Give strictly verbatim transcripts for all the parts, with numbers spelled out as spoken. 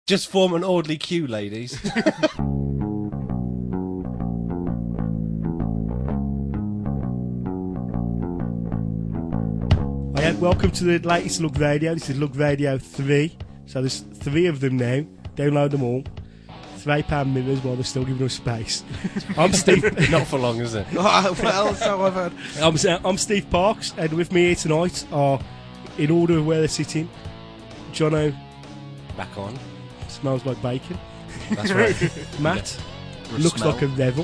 Just form an orderly queue, ladies. Hi, welcome to the latest Lug Radio. This is Lug Radio three. So there's three of them now. Download them all. Three pound mirrors while they're still giving us space. I'm Steve. Not for long, is it? Well, so I've heard. I'm, I'm Steve Parks, and with me here tonight are, in order of where they're sitting, Jono. Back on. Smells like bacon. That's right. Matt. Yeah. Looks Smell. like a devil.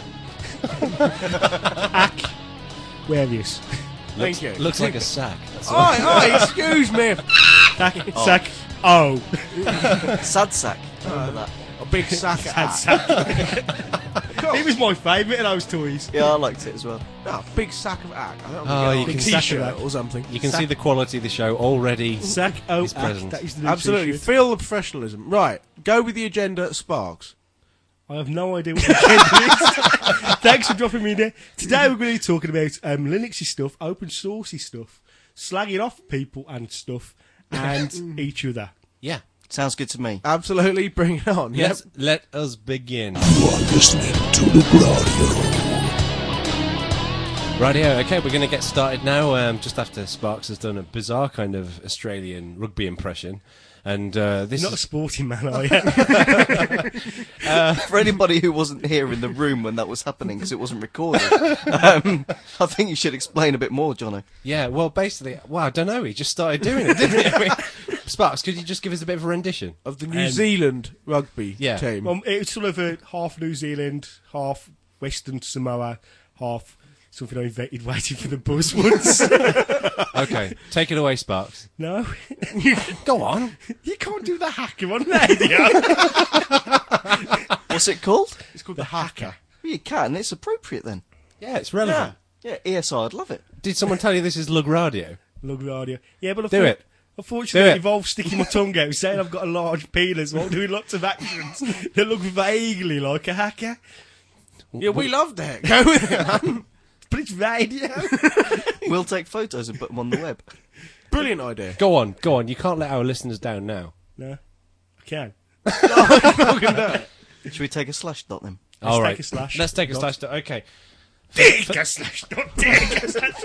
Ack. Where is? Thank you. Looks like a sack. That's Oi, oi, excuse me. Sack. Sack. Oh. Sad sack. Remember that? A big sack of Sad ack. sack. It was my favourite of those toys. Yeah, I liked it as well. No, big sack of ack. I don't Oh, know. you A can big sack of t-shirt ack. or something. You can Sack. see the quality of the show already. Sack. Oh, His ack. presence. That is the new Absolutely. t-shirt. Feel the professionalism. Right, go with the agenda, Sparks. I have no idea what the agenda is. Thanks for dropping me in there. Today we're going to be talking about um, Linuxy stuff, open sourcey stuff, slagging off people and stuff, and each other. Yeah. Sounds good to me. Absolutely, bring it on. Yep. Let's let us begin. You are listening to Lug Radio. Radio. Okay, we're going to get started now. Um, just after Sparks has done a bizarre kind of Australian rugby impression, and uh, this You're not a is sporting man, are you? For anybody who wasn't here in the room when that was happening, because it wasn't recorded, um, I think you should explain a bit more, Jono. yeah. Well, basically, well, I don't know. He just started doing it, didn't he? I mean, Sparks, could you just give us a bit of a rendition? Of the New Um, Zealand rugby yeah. team. um, it's sort of a half New Zealand, half Western Samoa, half something I invented waiting for the bus once. Okay, take it away, Sparks. No, Go on. you can't do the hacker on radio. What's it called? It's called the, Hacker. Well, you can. It's appropriate then. Yeah, it's relevant. Yeah, E S I, I'd love it. Did someone tell you this is Lug Radio? Lug radio. Yeah, but I Do thought, it. Unfortunately, Do it it. involves sticking my tongue out, saying I've got a large penis while doing lots of actions that look vaguely like a hacker. Yeah, we love that. Go with it. But it's radio. We'll take photos and put them on the web. Brilliant idea. Go on, go on. You can't let our listeners down now. No, I can. Should we take a slash dot then? Let's All take right. a slash. Let's take a Dot. slash. Dot. Okay. Take a slash, not take a slash.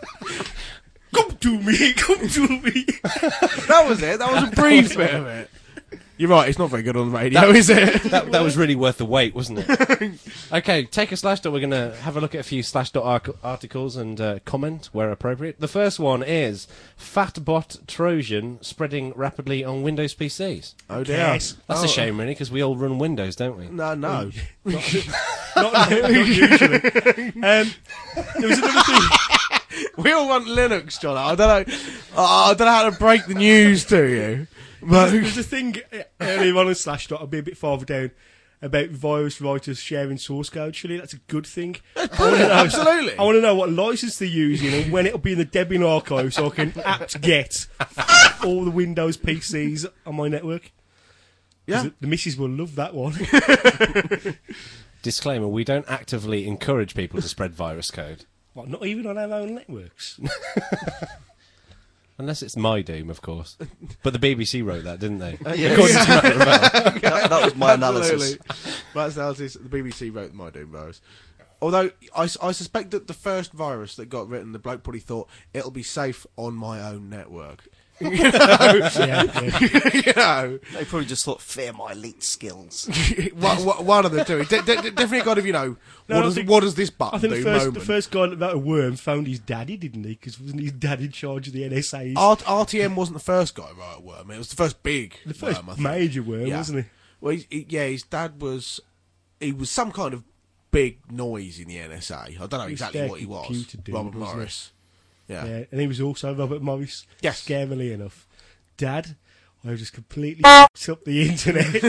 Come to me, come to me. That was it. That was a brief bit of it. You're right, it's not very good on the radio, is it? That, that was really worth the wait, wasn't it? Okay, take a slash dot. We're going to have a look at a few slash dot arc- articles and uh, comment where appropriate. The first one is Fatbot Trojan spreading rapidly on Windows P Cs. Oh dear. Yes. That's Oh. a shame, really, because we all run Windows, don't we? No, no. Not, not usually. Um, there was another thing. We all want Linux, John. I don't know. Oh, I don't know how to break the news to you. But There's a thing earlier on in Slashdot, I'll be a bit farther down, about virus writers sharing source code. Surely that's a good thing. brilliant, absolutely. I want to know what license they're using and when it'll be in the Debian archive so I can apt get all the Windows P Cs on my network. Yeah. The, the missus will love that one. Disclaimer, we don't actively encourage people to spread virus code. What, not even on our own networks? Unless it's my doom, of course. But the B B C wrote that, didn't they? Uh, yeah. According to Matt Ravel. that, that was my analysis. Absolutely. Matt's analysis. The B B C wrote my Doom virus. Although I, I suspect that the first virus that got written, the bloke probably thought it'll be safe on my own network. You know, yeah, yeah. you know, They probably just thought, fear my elite skills. one, one one of the two. De- de- de- definitely got to, you know, No, what I does think- what does this I button think do? the first, moment. the first guy that wrote a worm found his daddy, didn't he? Because wasn't his dad in charge of the N S A's? R- R T M wasn't the first guy to write a worm. It was the first big the first worm, I think. major worm, Yeah. wasn't he? Well, he, he, yeah, his dad was. He was some kind of big noise in the N S A. I don't know He was exactly their what he was. computer dude, Robert wasn't he? Morris. Yeah. Yeah, and he was also Robert Morris. Yes. Scarily enough. Dad, I just completely f***ed up the internet.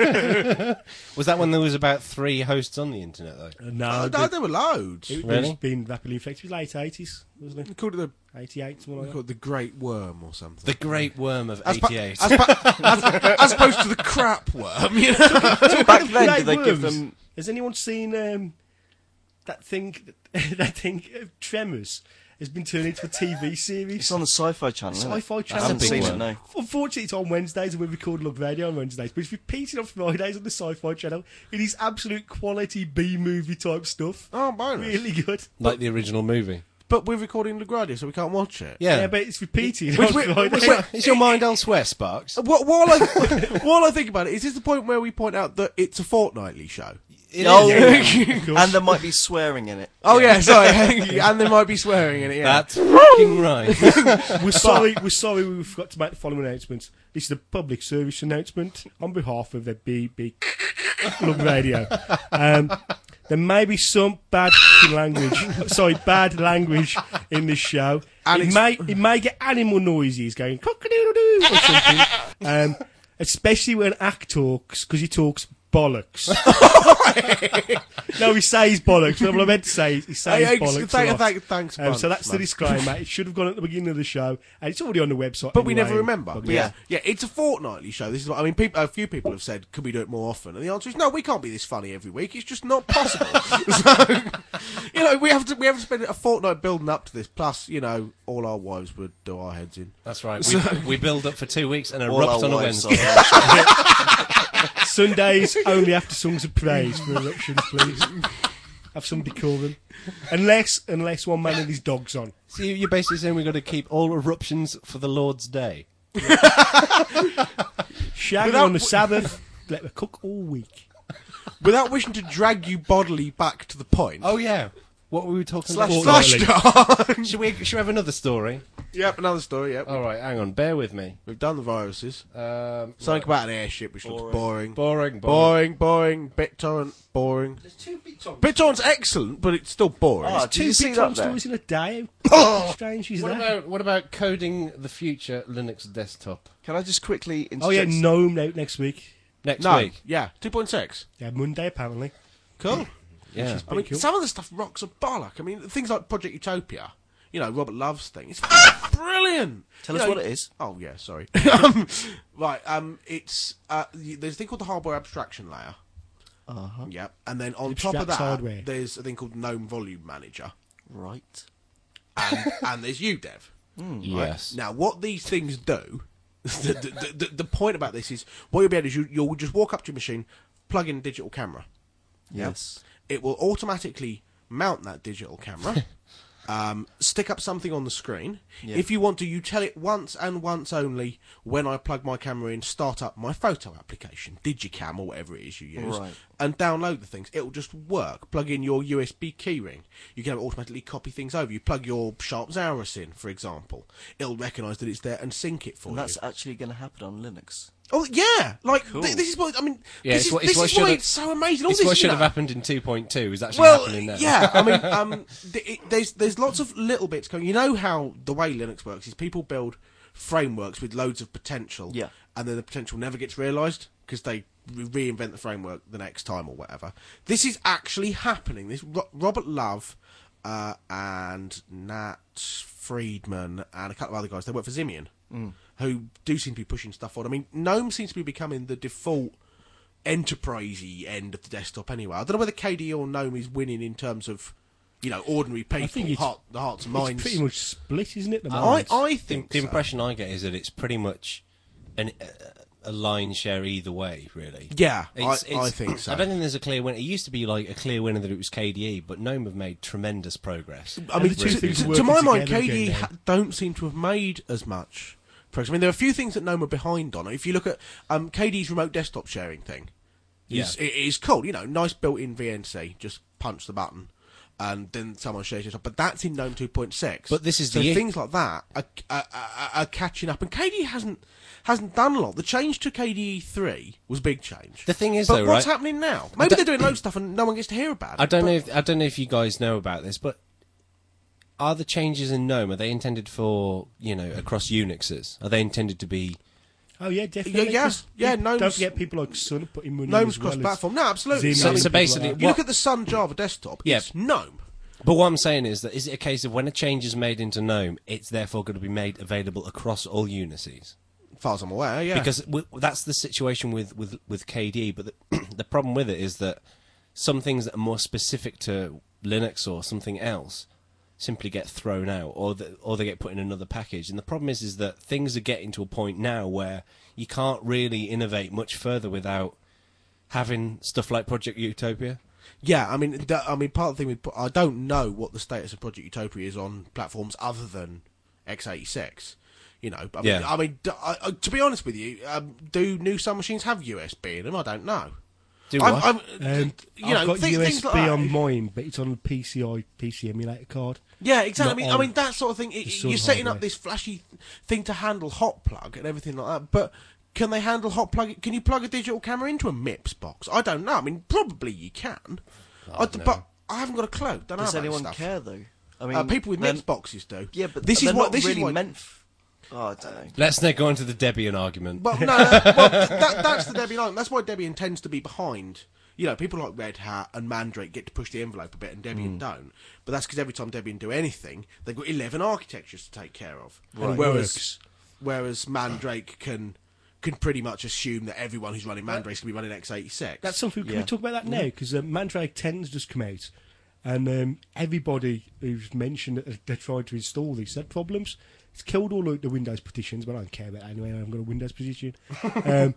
Was that when there was about three hosts on the internet, though? Uh, no, Oh, no, the- there were loads. it, Really? it's been rapidly infected. It was late eighties, wasn't We it? called it the, eighty-eight, something we like called that. it the Great Worm or something. The Great Worm of As, pa- eighty-eight. as, pa- as, as opposed to the crap worm, you know? Back then, Great did they give worms. them... Has anyone seen um, that thing, that thing, uh, Tremors? has been turned into a T V It's series. on the Sci-Fi Channel. isn't it? Sci-Fi I Channel. haven't That's a big seen one. it. No. Unfortunately, it's on Wednesdays and we record Lug Radio on Wednesdays, but it's repeated on Fridays on the Sci-Fi Channel. It is absolute quality B-movie type stuff. Oh, bonus. Really good. Like the original movie. But we're recording LaGuardia, so we can't watch it. Yeah. Yeah, but it's repeated Which on we- Fridays. which we- Is your mind elsewhere, Sparks? Wh- While I, while I think about it, is this the point where we point out that it's a fortnightly show? It Oh, is. Of course. and there might be swearing in it. Oh, yeah, sorry. And there might be swearing in it, yeah. That's fucking right. We're sorry, we're sorry we forgot to make the following announcements. This is a public service announcement on behalf of the B B Lug Radio. Um, there may be some bad f***ing language, sorry, bad language in this show. And it it's- may it may get animal noises going cock-a-doodle-doo or something. Um, especially when Ack talks, because he talks bollocks. No, he says bollocks. What I meant to say is he says Hey, hey, bollocks. a thank- lot. thank- thanks a Um, bunch, so that's the man. disclaimer. It should have gone at the beginning of the show, and it's already on the website. But we anyway. never remember. But But yeah, yeah, it's a fortnightly show. This is what I mean. People, a few people have said, "Could we do it more often?" And the answer is no. We can't be this funny every week. It's just not possible. So, you know, we have to we have to spend a fortnight building up to this. Plus, you know, all our wives would do our heads in. That's right. We, we build up for two weeks and All erupt our on a wives Wednesday. are- Sundays only after songs of praise for eruptions, please. Have some decorum. Unless, unless one man and his dog's on. So you- you're basically saying we've got to keep all eruptions for the Lord's Day? Shag Without- on the Sabbath, let her cook all week. Without wishing to drag you bodily back to the point. Oh, yeah. What were we talking Slash- about? Fortnightly. Should we, should we have another story? Yep, another story. Yep, All right, hang on. Bear with me. we've done the viruses. Um, Something about an airship, which looks boring. boring, boring. Boring, boring. BitTorrent, boring. There's two bits on. BitTorrent's excellent, but it's still boring. Ah, did Two you see bits that on there? stories in a day. How strange is What that? about, what about coding the future Linux desktop? Can I just quickly interject? Oh yeah, Gnome out next week. Next no, week? yeah, two point six. Yeah, Monday apparently. Cool. Yeah. I mean, cool. some of the stuff rocks a bollock. I mean, things like Project Utopia, you know, Robert Love's thing. It's brilliant. Tell You us know, what it is. Oh yeah, sorry. um, right, um, it's uh, y- there's a thing called the hardware abstraction layer. Uh huh. Yep, and then on top of Abstracts that, hardware. there's a thing called GNOME Volume Manager, Right. and, and there's U D E V. right? Yes. Now, what these things do, the, the, the, the point about this is, what you'll be able to do is you, you'll just walk up to your machine, plug in a digital camera. Yes. It will automatically mount that digital camera, um, stick up something on the screen. Yeah. If you want to, you tell it once and once only, when I plug my camera in, start up my photo application, Digicam or whatever it is you use, Right. and download the things. It will just work. Plug in your U S B keyring. You can have it automatically copy things over. You plug your Sharp Zaurus in, for example. It'll recognise that it's there and sync it for And you. that's actually going to happen on Linux. Oh yeah, like Cool. th- this is what I mean. Yeah, this it's is, what- this it's what is why should've- it's so amazing. All It's this, what you should have know- happened in two point two is actually Well, happening now. yeah, I mean, um, th- it, there's there's lots of little bits going. You know how the way Linux works is people build frameworks with loads of potential, Yeah. and then the potential never gets realised because they re- reinvent the framework the next time or whatever. This is actually happening. This Ro- Robert Love uh, and Nat Friedman and a couple of other guys, they work for Simian, Mm. who do seem to be pushing stuff forward. I mean, GNOME seems to be becoming the default enterprisey end of the desktop anyway. I don't know whether K D E or GNOME is winning in terms of, you know, ordinary people, think it's- heart, the hearts and It's minds. pretty much split, isn't it? The I, moment? I The, think the so. impression I get is that it's pretty much an, a, a line share either way, really. Yeah, It's- I, I it's- think so. I don't think there's a clear winner. It used to be like a clear winner that it was K D E, but GNOME have made tremendous progress. I mean, And the two to, things to- to working my mind, together K D E again ha- don't seem to have made as much progress. I mean, there are a few things that GNOME are behind on. If you look at um, K D E's remote desktop sharing thing, is, Yeah. it is cool. You know, nice built-in V N C. Just punch the button, and then someone shares it up. But that's in GNOME two point six. But this is so the- things like that are, are, are, are catching up, and K D E hasn't hasn't done a lot. The change to K D E three was a big change. The thing is, but though, what's right? happening now? Maybe don't- they're doing loads of stuff and no one gets to hear about it. I don't but- know. If, I don't know if you guys know about this, but are the changes in GNOME, are they intended for, you know, across Unixes? Are they intended to be? Oh yeah, definitely. Yeah, yeah, 'cause yeah, people- Gnome's- Don't forget people like Sun putting money GNOME's in as well as cross-platform. No, absolutely. Ximian So- and so people basically, like that. You look at the Sun Java desktop, Yeah. it's GNOME. But what I'm saying is that is it a case of when a change is made into GNOME, it's therefore going to be made available across all Unixes? As far as I'm aware, yeah. Because w- that's the situation with, with, with K D E, but the, the problem with it is that some things that are more specific to Linux or something else simply get thrown out, or the, or they get put in another package. And the problem is, is that things are getting to a point now where you can't really innovate much further without having stuff like Project Utopia. Yeah, I mean, th- I mean, part of the thing with I don't know what the status of Project Utopia is on platforms other than x eighty-six. You know, I mean, Yeah. I mean, d- I, I, to be honest with you, um, do new Sun machines have U S B in them? I don't know. Do I'm, what? I'm, Um, you I've know, got thi- U S things B like that. on mine, but it's on a P C I P C emulator card. Yeah, exactly. I not mean, I on mean that sort of thing. It, the Sun you're setting up hardware. this flashy th- thing to handle hot plug and everything like that, but can they handle hot plug? Can you plug a digital camera into a M I P S box? I don't know. I mean, probably you can, I d- know. but I haven't got a clue. Don't know Does about anyone this stuff. care though? I mean, Uh, people with M they're- I P S boxes do. Yeah, but this they're is what not this really is what, meant. F- oh, I don't know. Let's not go into the Debian argument. Well, no, that, well, that, that's the Debian argument. That's why Debian tends to be behind. You know, people like Red Hat and Mandrake get to push the envelope a bit, and Debian don't. But that's because every time Debian do anything, they've got eleven architectures to take care of. Right. Whereas, Works. whereas Mandrake can can pretty much assume that everyone who's running Mandrake is going to be running x eighty-six. That's something. Can Yeah. we talk about that now? Because uh, Mandrake ten's just come out, and um, everybody who's mentioned that they're trying to install these had problems. It's killed all of the Windows petitions, but I don't care about that anyway. I haven't got a Windows petition. um,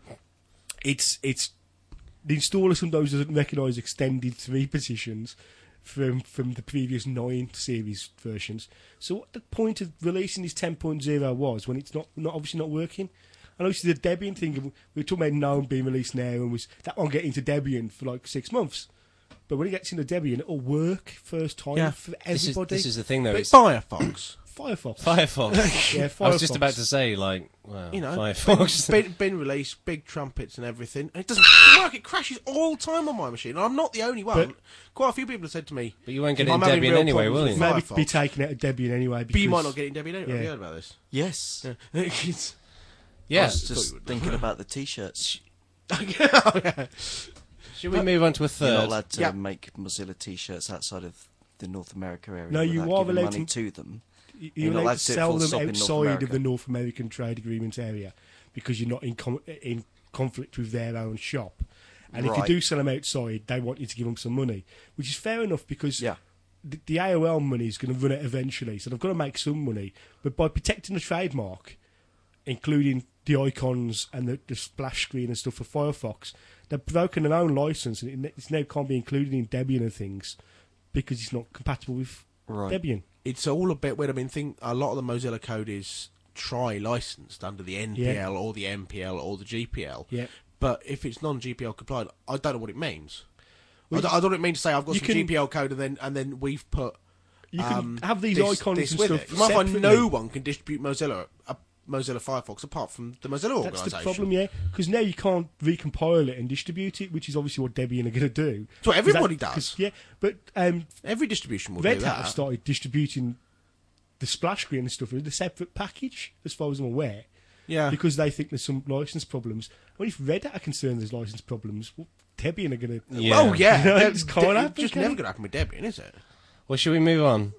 it's it's the installer sometimes doesn't recognise extended three positions from from the previous nine series versions. So what the point of releasing this ten point oh was when it's not, not obviously not working? And obviously the Debian thing, we were talking about GNOME being released now, and was that won't get into Debian for like six months. But when it gets into Debian, it'll work first time Yeah. for This is, everybody. this is the thing, though. But It's Firefox. Firefox. Firefox. Yeah, Firefox. I was just about to say, like, well, You know, Firefox. been, been released, big trumpets and everything. And it doesn't work. It crashes all the time on my machine. And I'm not the only one. But- Quite a few people have said to me, But you won't get it I'm in having Debian real anyway, problems will with you? Maybe Firefox. be taken out of Debian anyway. But you might because- not get it in Debian anyway. Yeah. Have you heard about this? Yes. It's- I Yeah. was just thinking about the t-shirts. Oh, yeah. Should we move on to a You're not third? allowed to Yeah. make Mozilla t-shirts outside of the North America area No, you without are giving allowed money to- to them. You're You're not allowed allowed to to do it sell full them stop in North outside of America. the North American trade agreement area because you're not in com- in conflict with their own shop. And if you Right. do sell them outside, they want you to give them some money, which is fair enough because Yeah. the, the A O L money is going to run out eventually, so they've got to make some money. But by protecting the trademark, including the icons and the, the splash screen and stuff for Firefox, they've broken their own license, and it, it's now can't be included in Debian and things because it's not compatible with Right. Debian. It's all a bit weird. I mean, think a lot of the Mozilla code is tri-licensed under the N P L Yeah. or the M P L or the G P L. Yeah. But if it's non-G P L compliant, I don't know what it means. Well, I, don't, I don't know what it means to say I've got you some can- G P L code and then and then we've put You can um, have these this, icons this and with stuff it. You might find separately. no one can distribute Mozilla uh, Mozilla Firefox apart from the Mozilla That's organisation. the problem, yeah. Because now you can't recompile it and distribute it, which is obviously what Debian are going to do. That's what everybody 'Cause that- does. 'cause- Yeah, but um, Every distribution will Red do Hat that. have started distributing the splash screen and stuff as a separate package, as far as I'm aware, Yeah. because they think there's some license problems. Well, if Red Hat are concerned there's license problems, well, Debian are going to... Yeah. Oh yeah, You know, They're- it's can't they're happen, just can never it? going to happen with Debian, is it? Well, should we move on?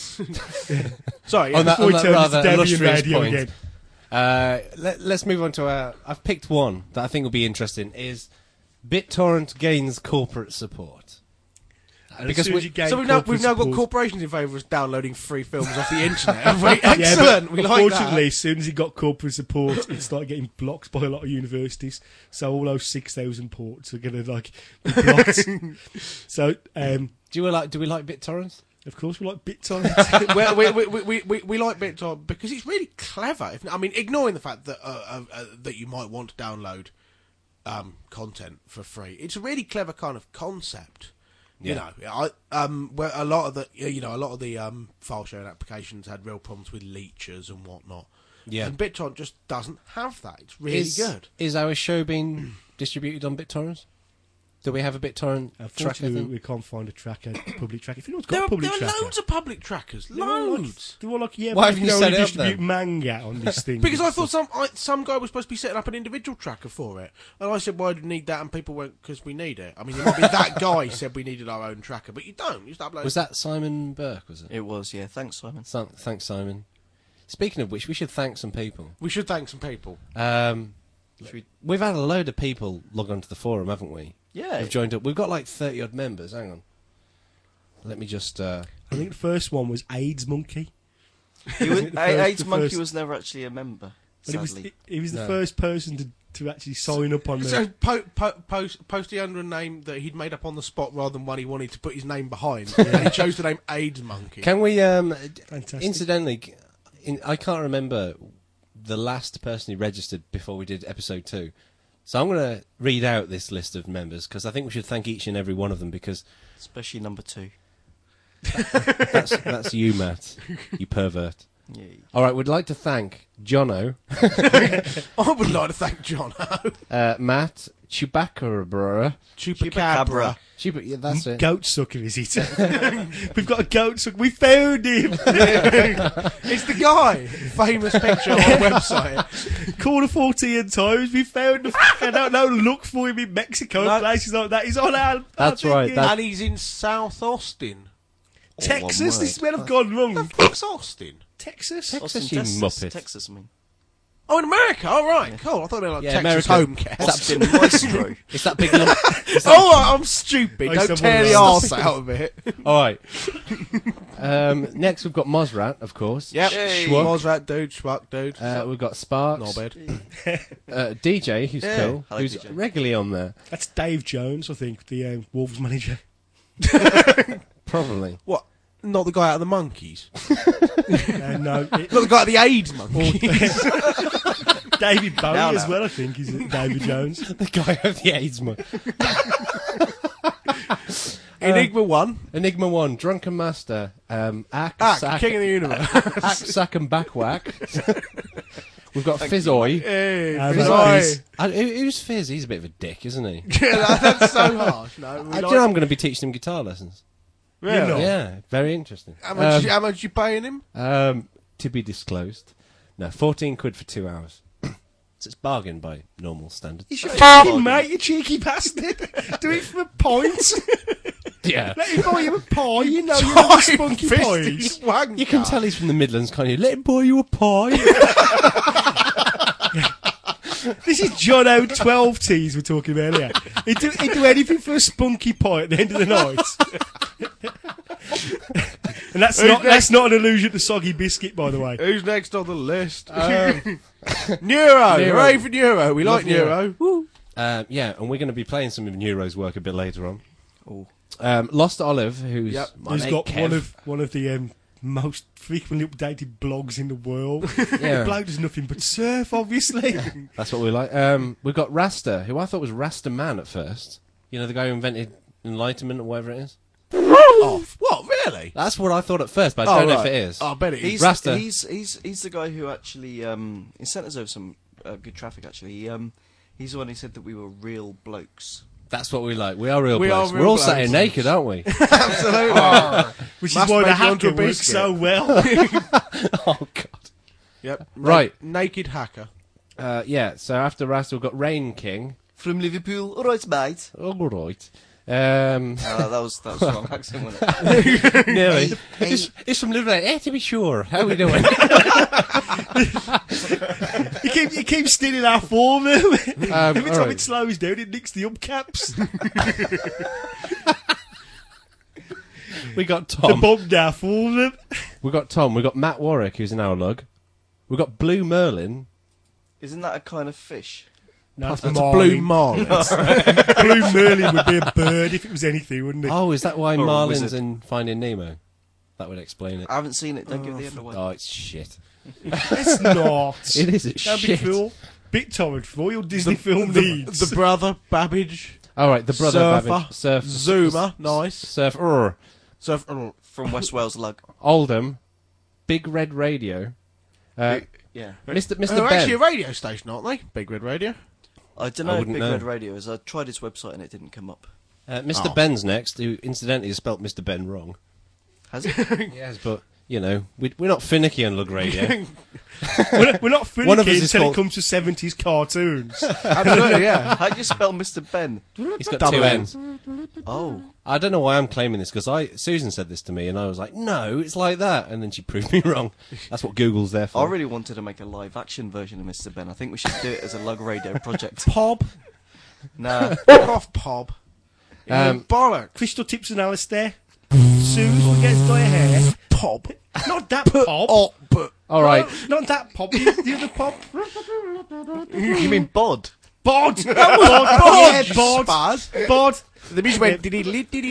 Sorry, On yeah. that, Before on we that turn rather to Debian illustrious radio point. again. Uh, let, let's move on to our... I've picked one that I think will be interesting, is BitTorrent gains corporate support. And Because as soon as we- you gain So we've now, corporate we've now got support- corporations in favour of downloading free films off the internet. have we? Yeah, but Excellent, we like unfortunately, that. as soon as he got corporate support, it started getting blocked by a lot of universities. So all those six thousand ports are going to like be blocked. So, um, Do we like? Do we like BitTorrent? of course, we like BitTorrent. we, we, we, we, we, we like BitTorrent because it's really clever. If, I mean, ignoring the fact that uh, uh, uh, that you might want to download um, content for free, it's a really clever kind of concept. You Yeah. know, I, um, where a lot of the you know a lot of the um, file sharing applications had real problems with leechers and whatnot. Yeah. And BitTorrent just doesn't have that. It's really is, good. Is our show being distributed on BitTorrent? Do we have a BitTorrent tracker Unfortunately, we, thing? we can't find a tracker, public tracker. If anyone's There got are, a public there are tracker, loads of public trackers. they're all like- Loads. they're all like, yeah, Why but haven't you you can set only it up distribute then? manga on this thing. Because I thought some I, some guy was supposed to be setting up an individual tracker for it, and I said, "Why do you need that?" And people went, "Because we need it." I mean, it might be that guy said we needed our own tracker, but you don't. You just upload. Was that Simon Burke? Was it? It was, yeah. Thanks, Simon. Sim- Thanks, Simon. Speaking of which, we should thank some people. We should thank some people. Um, Should we- we've had a load of people log onto the forum, haven't we? Yeah. Who've joined up. We've got like thirty odd members. Hang on. let me just. Uh, I think the first one was AIDS Monkey. He was, The A- first- AIDS the Monkey first- was never actually a member. But he was, Sadly, he, he was the No. first person to, to actually sign up on So the. po- po- post post he under a name that he'd made up on the spot rather than one he wanted to put his name behind. And he chose the name AIDS Monkey. can we? Um, Fantastic. incidentally, in, I can't remember the last person who registered before we did episode two. So I'm going to read out this list of members because I think we should thank each and every one of them because especially number two. that's, that's you, Matt, you pervert. Yeah. All right, we'd like to thank Jono, I would like to thank John uh, Matt, Chewbacca, Chupacabra. Chupa, yeah, that's it. Goat sucker, is it? We've got a goat sucker. We found him. It's the guy. Famous picture on the website. Corner fourteen times. We found the. F- I don't know. Look for him in Mexico, No. places like that. He's on our. That's our right, thing. that- And he's in South Austin. Texas. one This is word. where I've gone wrong. Fuck's Austin? Texas. Texas, Austin, you Texas, muppet. Texas, I mean. Oh, in America. All right, cool. I thought they were like Yeah, Texas America. home care. Austin Maestro. It's that big lump. Oh, I'm stupid. I Don't said tear one the of arse those. out of it. All right. Um, next, we've got Mozrat, of course. Yep. Hey. Mozrat dude, schmuck dude. Uh, we've got Sparks. Knobhead. Uh, D J, who's Yeah, cool, I like who's D J. regularly on there. That's Dave Jones, I think, the um, Wolves manager. Probably. What? Not the guy out of the monkeys. Uh, no, it, Not the guy out of the AIDS monkeys. David Bowie Now, as now. well, I think, is it David Jones. The guy of the AIDS man. Enigma one. Enigma one, Drunken Master, um, Ack, Ah, Sack, King of the Universe. Ack, Sack and Backwhack. We've got Fizzoy. Hey, Uh, Fizz but Eye. Fizz- I, who- who's Fizz? He's a bit of a dick, isn't he? Yeah, that- that's so harsh. No, we I do like- know I'm going to be teaching him guitar lessons. Really? You're not. Yeah, very interesting. How much, Um, you, how much you paying him? Um, to be disclosed. No, fourteen quid for two hours. So it's bargain by normal standards. You should Hey, fucking bargain. mate, you cheeky bastard. Do it for a point. Yeah. Let him buy you a pie, you know, you love spunky pies. Wanker. You can tell he's from the Midlands, can't you? Let him buy you a pie. This is John O. twelve T's we're talking about here. He'd do, he'd do anything for a spunky pie at the end of the night. And that's not, that's not an allusion to Soggy Biscuit, by the way. Who's next on the list? Um, Neuro. Neuro. Hooray for Neuro. We like Love Neuro. Neuro. Woo. Um, yeah, and we're going to be playing some of Neuro's work a bit later on. Oh. Um, Lost Olive, who's Yep. my Who's mate got Kev. one of one of the um, most frequently updated blogs in the world. Yeah. The bloke does nothing but surf, obviously. That's what we like. Um, we've got Rasta, who I thought was Rasta Man at first. You know, the guy who invented Enlightenment or whatever it is. Oh, what? Really? That's what I thought at first, but I don't Oh, know right. if it is. Oh, I bet it is. He's, Rasta. he's he's he's the guy who actually um, he sent us over some uh, good traffic. Actually, he, um, he's the one who said that we were real blokes. That's what we like. We are real We blokes. are We're real all sat here blokes. naked, aren't we? Absolutely. Which is Must why the make you onto hacker a works biscuit. so well. Oh, God. Yep. Right. Na- naked hacker. Uh, yeah, so after Rasta, we've got Rain King. From Liverpool, all right, mate. All right. Um, Uh, that was that was wrong accent, wasn't it? nearly. It's, it's from Liverpool. Eh, to be sure. How are we doing? You keep, you keep stealing our form. Every Um, time alright. it slows down, it nicks the upcaps. we got The Tom. bombed our form. we got Tom. We got Matt Warwick, who's in our lug. We got Blue Merlin. Isn't that a kind of fish? No, That's a blue marlin. Blue Merlin would be a bird if it was anything, wouldn't it? Oh, is that why Or a Marlin's wizard. in Finding Nemo? That would explain it. I haven't seen it. Don't give the end away. Oh, it's shit. It's not. It is. It's Don't be shit. fool. BitTorrent for all your Disney film needs. The brother, Babbage. All right, the brother Surfer. Babbage, Surf, Zoomer. Nice. Surf, Urr, So, oh, From West Wales Lug. Oldham, Big Red Radio, uh, Yeah. Mister Mister they're Ben. actually a radio station, aren't they? Big Red Radio. I don't I know if wouldn't Big know. Red Radio is. I tried his website and it didn't come up. Uh, Mister Oh. Ben's next, who incidentally has spelt Mister Ben wrong. Has it? Yes, but you know, we, we're not finicky on Lug Radio. We're not, we're not One of us finicky is until called- it comes to seventies cartoons. Absolutely, yeah. How do you spell Mister Ben? He's got Double two N. N's. Oh. I don't know why I'm claiming this because I Susan said this to me and I was like, no, it's like that, and then she proved me wrong. That's what Google's there I for. really wanted to make a live action version of Mister Ben. I think we should do it as a Lug Radio project. Pob. Nah. Fuck off, Pob. Um, Bollocks. Crystal Tips and Alistair. Suze will get to dye her hair. Pop. Not that pop. Oh, but All right. No, not that pop. The, the other pop. You mean bod? Bod. That was bod. Bod. yeah, Bod. Spaz. Bod. The music went. Did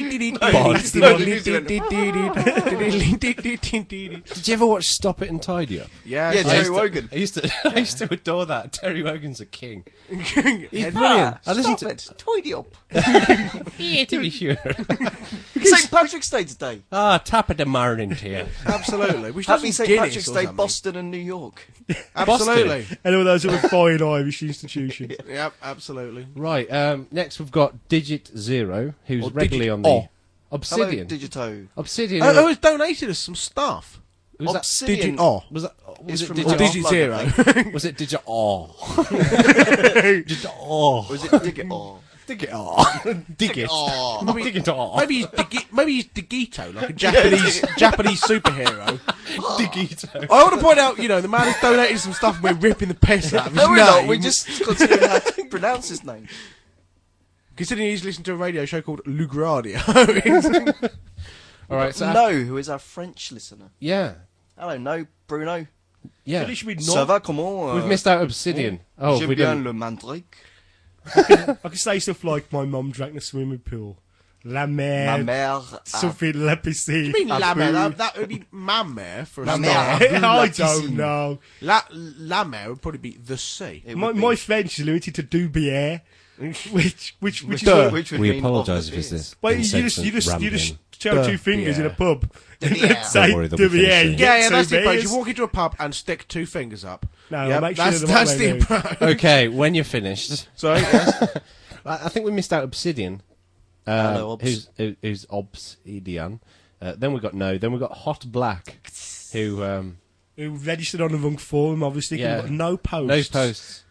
you ever watch Stop It and Tidy Up? Yeah, Yeah, I Terry used to- Wogan. I used to, I used to adore that. Terry Wogan's a king. He's brilliant. Ah, I listened stop to it. Tidy up. Yeah, to be sure. Saint Patrick's Day today. Ah, top of the morning to you. absolutely. We should have Happy some Saint Guinness Patrick's or Day, something. Boston and New York. Absolutely. And all those other fine Irish institutions. Yep, absolutely. Right. Um, next, we've got Digit Zero, who's Or regularly Digit on the O. Obsidian. Hello, Digito. Obsidian. Oh, oh, it's donated us some stuff. was that, Obsidian. Digit O. was that? Was It's it from Digit? Or Digit Plug, Zero. I think. Was it Digit? Oh. Digit. Oh. Or is it Dig It All? Dig it. Oh. Dig it. Oh. Dig it. Oh. Maybe he's Digi- maybe he's Digito, like a Japanese Japanese superhero. Digito. I want to point out, you know, the man has donated some stuff and we're ripping the piss out of his No, we're name. not. We just consider how to pronounce his name. Considering he's listened to a radio show called Lugradio. All right. So No, who is our French listener. yeah. Hello, no, Bruno. Yeah. At least we Ça know. va, comment? We've missed out Obsidian. Oh, J'aime we bien didn't. le mandrake. I can say stuff like my mum drank the swimming pool. La Ma mer. mère. a- Something la piscine. I mean, a la mer, poo. that, that would be ma mère for a Ma start. mère. I La don't piscine. know. La, la mer would probably be the sea. It My, would be- my French is limited to du bière, which which which is Duh. what, Which would We mean apologise of if it's the this. well, you just incessant you just you rambling. just show Duh. two fingers in a Yeah. pub. bière. Say Don't worry, they'll be du finished bière. soon. you Yeah, get yeah, two that's the approach. beers. You walk into a pub and stick two fingers up. No, Yep, make sure that's, they're the that's right the way round. approach. Okay, when you're finished, Sorry, yes. I I think we missed out Obsidian. Uh, Hello, Obs. Who's, who- who's Obsidian? Uh, then we got No. Then we got Hot Black, who um, Who registered on the wrong forum, obviously. 'cause Yeah. we've got no posts. no posts.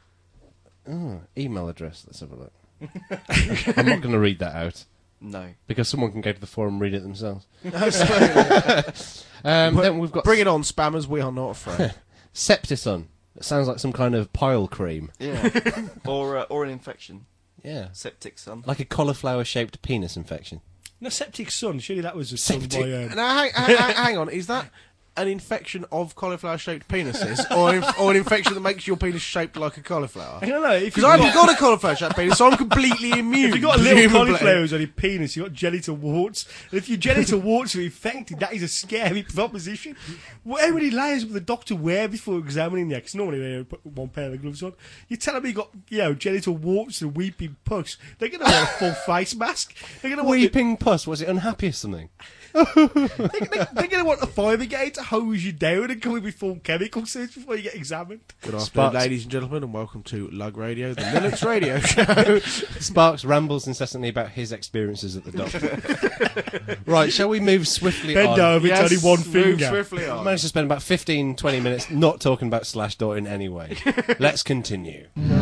Oh, email address. Let's have a look. I'm not going to read that out No. because someone can go to the forum and read it themselves. Absolutely. Um, then we've got Bring it on, spammers. We are not afraid. Septison. It sounds like some kind of pile cream. Yeah. or uh, or an infection. Yeah, Septic son. like a cauliflower-shaped penis infection. No, Septic Sun. Surely that was a son Septic- by... Um, Now, hang, hang, hang on. Is that an infection of cauliflower-shaped penises, or, inf- or an infection that makes your penis shaped like a cauliflower? I don't know. If Because you've I haven't got, got a cauliflower-shaped penis, so I'm completely immune. if you've got little presumably. cauliflowers on your penis, you've got genital warts. And if your genital warts are infected, that is a scary proposition. Well, how many layers will the doctor wear before examining you? Because normally they put one pair of gloves on. You're telling me you got, you know, genital warts and weeping puss. They're going to want a full face mask. They're going to want... Weeping puss. Was it unhappy or something? They're going to want a fire brigade to hose you down and come in with full chemical suits before you get examined. Good afternoon, Sparks. ladies and gentlemen, and welcome to Lug Radio, the Linux radio show. Sparks rambles incessantly about his experiences at the doctor. Right, shall we move swiftly Bend on? over, it's only one move finger. swiftly I on. managed to spend about fifteen, twenty minutes not talking about Slashdot in any way. Let's continue.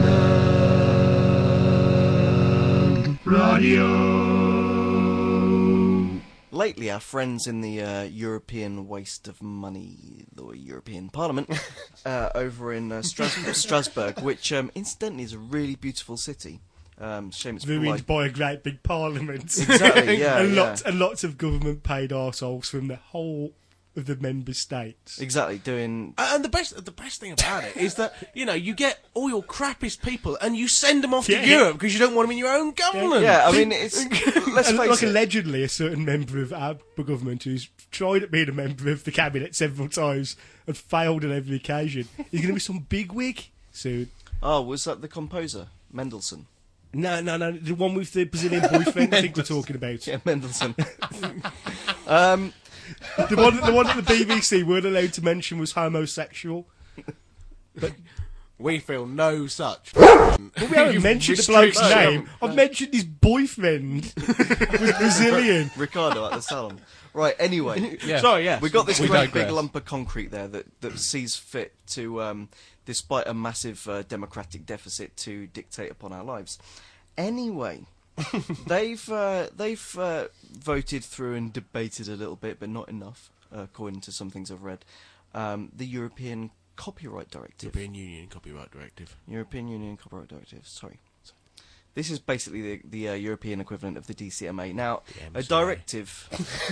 Lately, our friends in the uh, European Waste of Money, the European Parliament, uh, over in uh, Stras- Strasbourg, which um, incidentally is a really beautiful city. Um, shame it's Ruined like, by a great big parliament. exactly, yeah, and, yeah. lots, and lots of government paid arseholes from the whole of the member states. exactly doing. And the best, the best thing about it is that you know you get all your crappiest people and you send them off Yeah. to Europe because you don't want them in your own government. Yeah, I mean, it's let's And face like it. allegedly, a certain member of our government who's tried at being a member of the cabinet several times and failed on every occasion is going to be some bigwig soon. Oh, was that the composer Mendelssohn? No, no, no. The one with the Brazilian boyfriend I think we're talking about. Yeah, Mendelssohn. um, The one, the one that the B B C weren't allowed to mention was homosexual. We feel no such. But we haven't You've mentioned the restricted- bloke's No, name. I've mentioned his boyfriend was Brazilian. Ricardo at the salon. Right. Anyway, Yeah. Sorry, yes. we got this We great digress. big lump of concrete there that, that sees fit to, um, despite a massive uh, democratic deficit, to dictate upon our lives. Anyway, they've uh, they've uh, voted through and debated a little bit, but not enough, uh, according to some things I've read. Um, the European Copyright Directive. European Union Copyright Directive. European Union Copyright Directive. Sorry. This is basically the, the uh, European equivalent of the D C M A. Now, The a M C A. directive...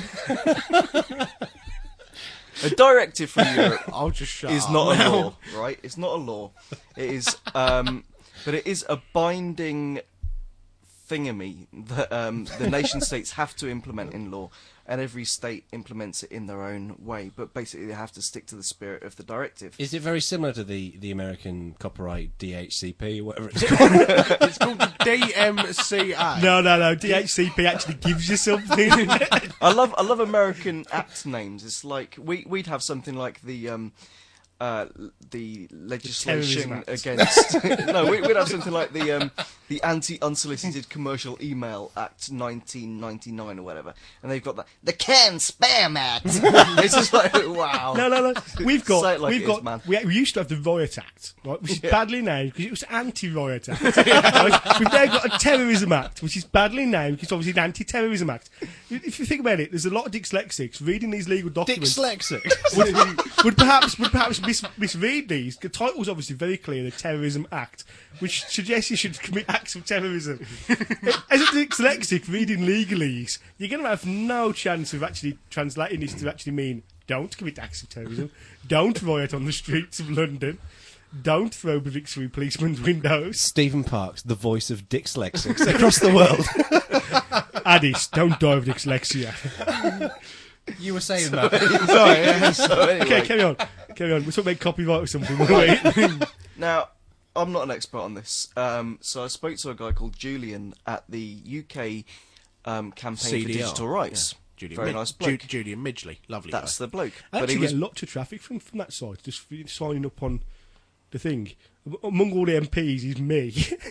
a directive from Europe I'll just shut is up. not a law, right? It's not a law. It is... Um, but it is a binding thingamy that um, the nation states have to implement in law, and every state implements it in their own way. But basically, they have to stick to the spirit of the directive. Is it very similar to the, the American copyright D H C P, or whatever it's called? It's called the D M C A. No, no, no. D H C P actually gives you something. I love I love American act names. It's like we we'd have something like the um uh the legislation Terrorism against no we, we'd have something like the um the anti unsolicited commercial email act nineteen ninety-nine or whatever, and they've got that the Can Spam Act. It's just like wow. No, no, no. We've got, Say it like we've it got. is, man. We, we used to have the Riot Act, right, which is Yeah. badly named because it was anti-Riot Act. Right? We've now got a Terrorism Act, which is badly named because it's obviously an anti-terrorism act. If you think about it, there's a lot of dyslexics reading these legal documents. Dyslexic. would, would perhaps would perhaps mis- misread these. The title's obviously very clear: the Terrorism Act, which suggests you should commit acts of terrorism. As a dyslexic reading legalese, you're going to have no chance of actually translating this to actually mean don't commit acts of terrorism, don't riot on the streets of London, don't throw bricks through policemen's windows. Stephen Parks, the voice of dyslexics across the world. Addis, don't die of dyslexia. You were saying that. Sorry, yeah. So anyway, Okay, carry on. Carry on. We're talking about copyright or something, weren't we? now I'm not an expert on this, um, so I spoke to a guy called Julian at the U K um, campaign C for D R, digital rights. yeah. Julian Very Mid- nice bloke. Ju- Julian Midgley, lovely That's guy. the bloke. I But he actually was get lots of traffic from, from that site, just for signing up on the thing. Among all the M Ps is me.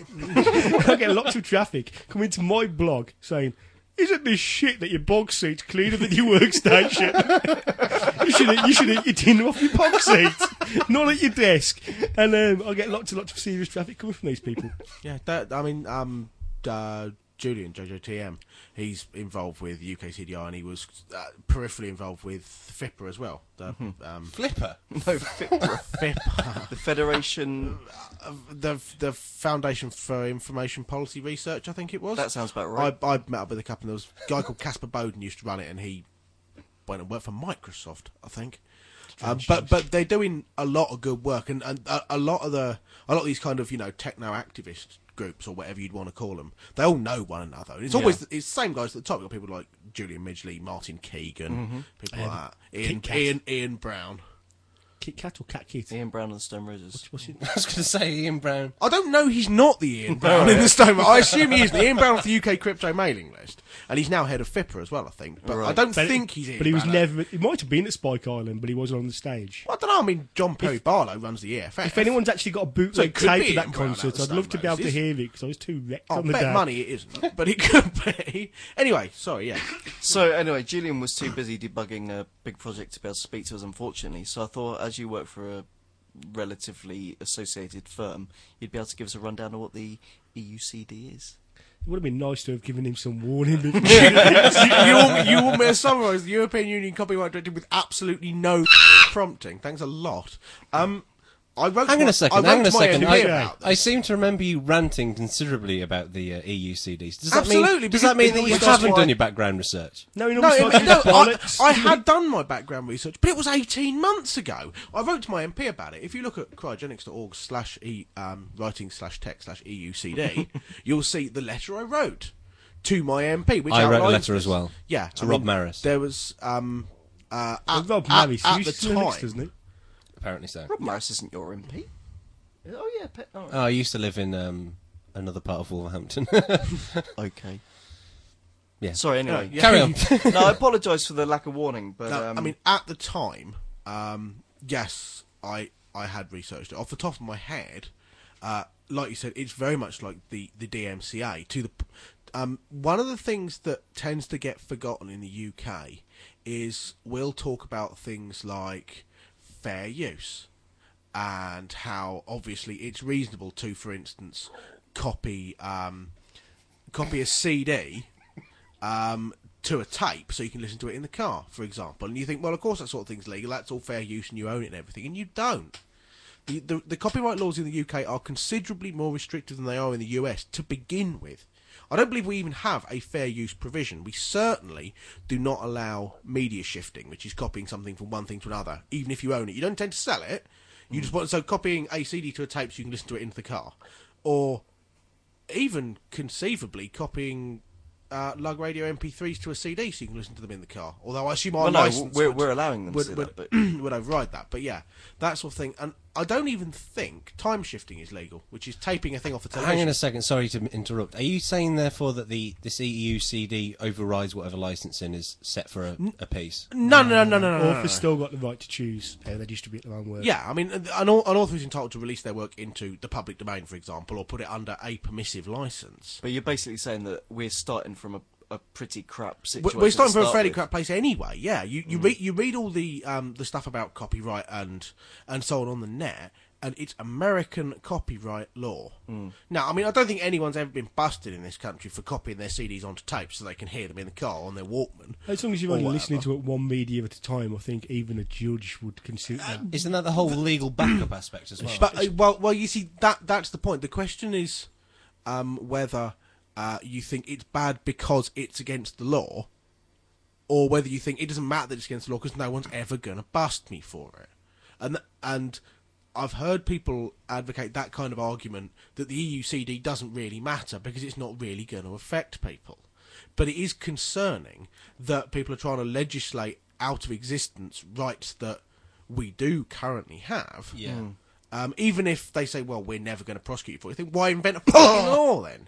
I get lots of traffic coming to my blog saying, isn't this shit that your box seat's cleaner than your workstation? you should you should eat your dinner off your box seat, not at your desk. And um, I get lots and lots of serious traffic coming from these people. Yeah, that, I mean, um, uh, Julian, J J T M, he's involved with U K C D R, and he was uh, peripherally involved with FIPPA as well. The, um, Flipper. no FIPRA, FIPPA. the Federation. the the Foundation for Information Policy Research, I think it was. That sounds about right. I, I met up with a couple, and there was a guy called Casper Bowden used to run it, and he went and worked for Microsoft, I think. Um, but but they're doing a lot of good work, and, and a, a lot of the a lot of these kind of you know techno activist groups or whatever you'd want to call them, they all know one another. And it's always it's the same guys at the top. You've got people like Julian Midgley, Martin Keegan, people like that. Ian, Kit Kat. Ian Ian Brown. Kit Kat or Cat Kit? Ian Brown and the Stone Roses. What's it? I was going to say Ian Brown. I don't know. He's not the Ian Brown in the Stone. I assume he is. The Ian Brown off the U K crypto mailing list, and he's now head of FIPPA as well. I think, but I Right. don't But- think he's Ian But he was Brown. never. He might have been at Spike Island, but he wasn't on the stage. I don't know. I mean, John Perry Barlow runs the E F F. If anyone's actually got a So bootleg it could tape be of that Ian Brown out concert, of I'd love to be able to Stone hear it because I was too wrecked oh, on the bet day. money it isn't, but it could be. Anyway, sorry. Yeah. So anyway, Julian was too busy debugging a big project to be able to speak to us, unfortunately. So I thought, as you work for a relatively associated firm, you'd be able to give us a rundown of what the E U C D is. It would have been nice to have given him some warning. you, you, want, you want me to summarise the European Union Copyright Directive with absolutely no prompting? Thanks a lot. Um, I wrote. Hang on my, a second, I hang on wrote a my second. M P I, about this. I seem to remember you ranting considerably about the uh, E U C Ds. Does that Absolutely, mean, does because that mean it that you always does haven't why- done your background research? no, he No, normally it- starts no with I, bollocks. I had done my background research, but it was eighteen months ago. I wrote to my M P about it. If you look at cryogenics.org slash e um, writing slash tech slash EUCD, you'll see the letter I wrote to my M P. Which I wrote a outlines letter this. as well. Yeah, To I Rob mean, Maris. There was um, uh, Well, at, Rob at, Maris at used the to Linux, time. doesn't he? Apparently so. Rob Maris isn't your M P. Oh yeah, pe- oh, Oh, I used to live in um, another part of Wolverhampton. okay. Yeah. Sorry. Anyway, Yeah. Carry on. no, I apologise for the lack of warning, but No, um, I mean, at the time, um, yes, I I had researched it off the top of my head. Uh, like you said, it's very much like the the D M C A. To the p- um, one of the things that tends to get forgotten in the U K is we'll talk about things like fair use and how obviously it's reasonable to, for instance, copy um, copy a C D. Um, to a tape so you can listen to it in the car, for example. And you think, well, of course that sort of thing's legal, that's all fair use and you own it and everything, and you don't. the, the, the copyright laws in the U K are considerably more restrictive than they are in the U S to begin with. I don't believe we even have a fair use provision. We certainly do not allow media shifting, which is copying something from one thing to another, even if you own it. You don't tend to sell it. You just want, so copying a C D to a tape so you can listen to it into the car. Or even conceivably copying uh, lug radio M P threes to a C D so you can listen to them in the car. Although I assume our Well, no, license we're, would, we're allowing them would, to do would, that, but would override that. But yeah, that sort of thing. And I don't even think time shifting is legal, which is taping a thing off the television. Hang on a second, sorry to interrupt. Are you saying, therefore, that the this E U C D overrides whatever licensing is set for a, a piece? No, no, no, no, no, no. no, Authors no. still got the right to choose how they distribute their own work. Yeah, I mean, an, an author is entitled to release their work into the public domain, for example, or put it under a permissive license. but you're basically saying that we're starting from a, a pretty crap We're situation. we're starting to from a start fairly with. crap place anyway. Yeah, you you Mm. read you read all the um the stuff about copyright and and so on on the net, and it's American copyright law. Mm. Now, I mean, I don't think anyone's ever been busted in this country for copying their C Ds onto tape so they can hear them in the car on their Walkman. As long as you're Or only whatever. listening to it one media at a time, I think even a judge would consider that. Isn't that the whole legal backup aspect as well? But uh, well, well, you see, that that's the point. The question is um, whether uh, you think it's bad because it's against the law, or whether you think it doesn't matter that it's against the law because no one's ever going to bust me for it. And and I've heard people advocate that kind of argument that the E U C D doesn't really matter because it's not really going to affect people. But it is concerning that people are trying to legislate out of existence rights that we do currently have. yeah. Mm. Um, even if they say, well, we're never going to prosecute you for it, you think, why invent a fucking law then?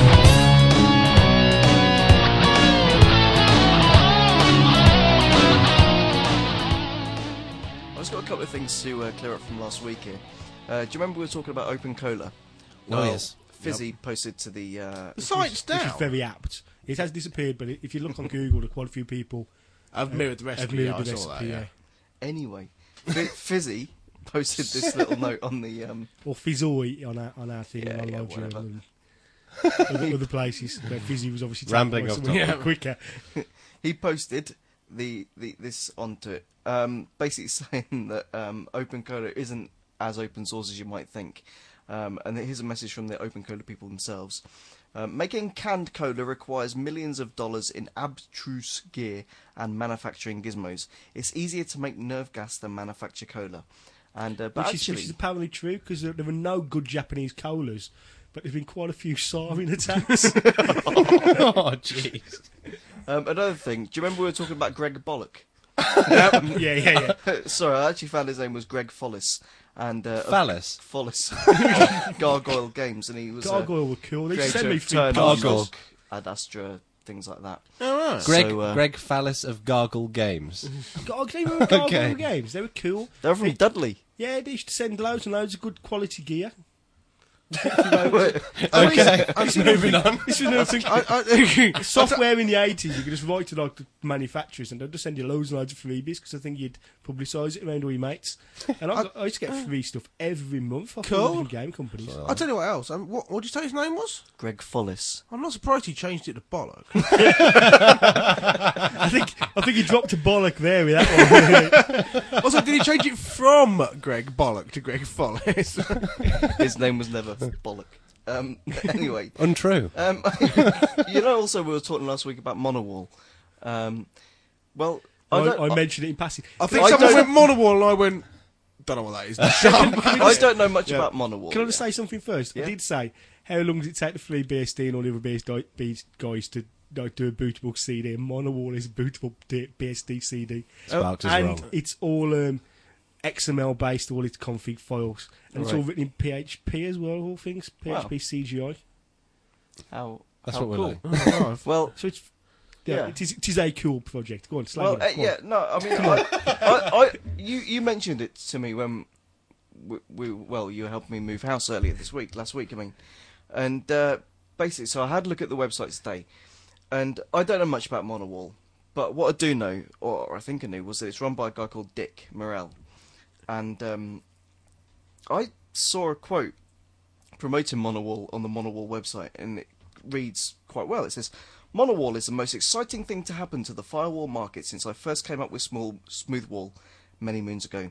I've just got a couple of things to uh, clear up from last week here. Uh, do you remember we were talking about Open Cola? Oh, yes. Fizzy posted to the... Uh, The site's Which is down. very apt. It has disappeared, but if you look on Google, there are quite a few people I've mirrored the have recipe. mirrored Yeah, I the saw that, recipe. yeah. Yeah. Anyway, Fi- Fizzy posted this little note on the... Um, Or Fizzoy on our, on our thing, Yeah, on yeah, Live whatever. Journal and other, other places where Fizzy was obviously taken Rambling by off someone topic. quicker. he posted the, the this onto it, um, basically saying that um, Open Cola isn't as open source as you might think. Um, and here's a message from the Open Cola people themselves. Um, making canned cola requires millions of dollars in abstruse gear and manufacturing gizmos. It's easier to make nerve gas than manufacture cola. And uh, but Which is, actually, which is apparently true, because there, there were no good Japanese colas, but there's been quite a few sarin attacks. Oh, jeez. um, another thing. Do you remember we were talking about Greg Bollock? yeah, yeah, yeah. Sorry, I actually found his name was Greg Follis. And uh, Phallus. Follis. Gargoyle Games, and he was uh, Gargoyle were cool. They creator sent me of free Turn posters. Gargoyle. Ad Astra, things like that. All right. Greg, So, uh, Greg Phallus of Gargle Games. Gar- They were Gargoyle Okay. games. They were cool. They're from Dudley. Yeah, they used to send loads and loads of good quality gear. Okay, moving on. This was another thing. I, I, Software in the eighties, you could just write to like the manufacturers and they'd just send you loads and loads of freebies because I think you'd publicise it around all your mates. And I, got, I used to get free stuff every month off Cool. all different game companies. I'll tell you what else. Um, what what did you say his name was? Greg Follis. I'm not surprised he changed it to Bollock. I think I think he dropped a bollock there with that one. Also, did he change it from Greg Bollock to Greg Follis? His name was never Bollock. Um, anyway, Untrue. um, you know, also we were talking last week about Monowall. Um, well, I, I, don't, I mentioned it in passing. I think I someone don't- went Monowall and I went, don't know what that is. Shut up. I don't know much Yeah. about Monowall. Can I just say something first? Yeah. I did say, how long does it take the free B S D and all the other B S D guys to like, do a bootable C D? And Monowall is a bootable D- B S D C D. Sparks is and wrong. it's all um, X M L based, all its config files. And it's all Right. written in P H P as well, all things. P H P Wow. C G I. How, That's how what cool. we're like. Well, So it's, yeah, Yeah. It, is, it is a cool project. Go on, slag well, it uh, off, go on. yeah, no, I mean, I, I, I, you, you mentioned it to me when we, we, well, you helped me move house earlier this week, last week, I mean, and uh, basically, so I had a look at the website today, and I don't know much about Monowall, but what I do know, or I think I knew, was that it's run by a guy called Dick Morell, and um, I saw a quote promoting Monowall on the Monowall website, and it reads quite well. It says, Monowall is the most exciting thing to happen to the firewall market since I first came up with small Smoothwall many moons ago.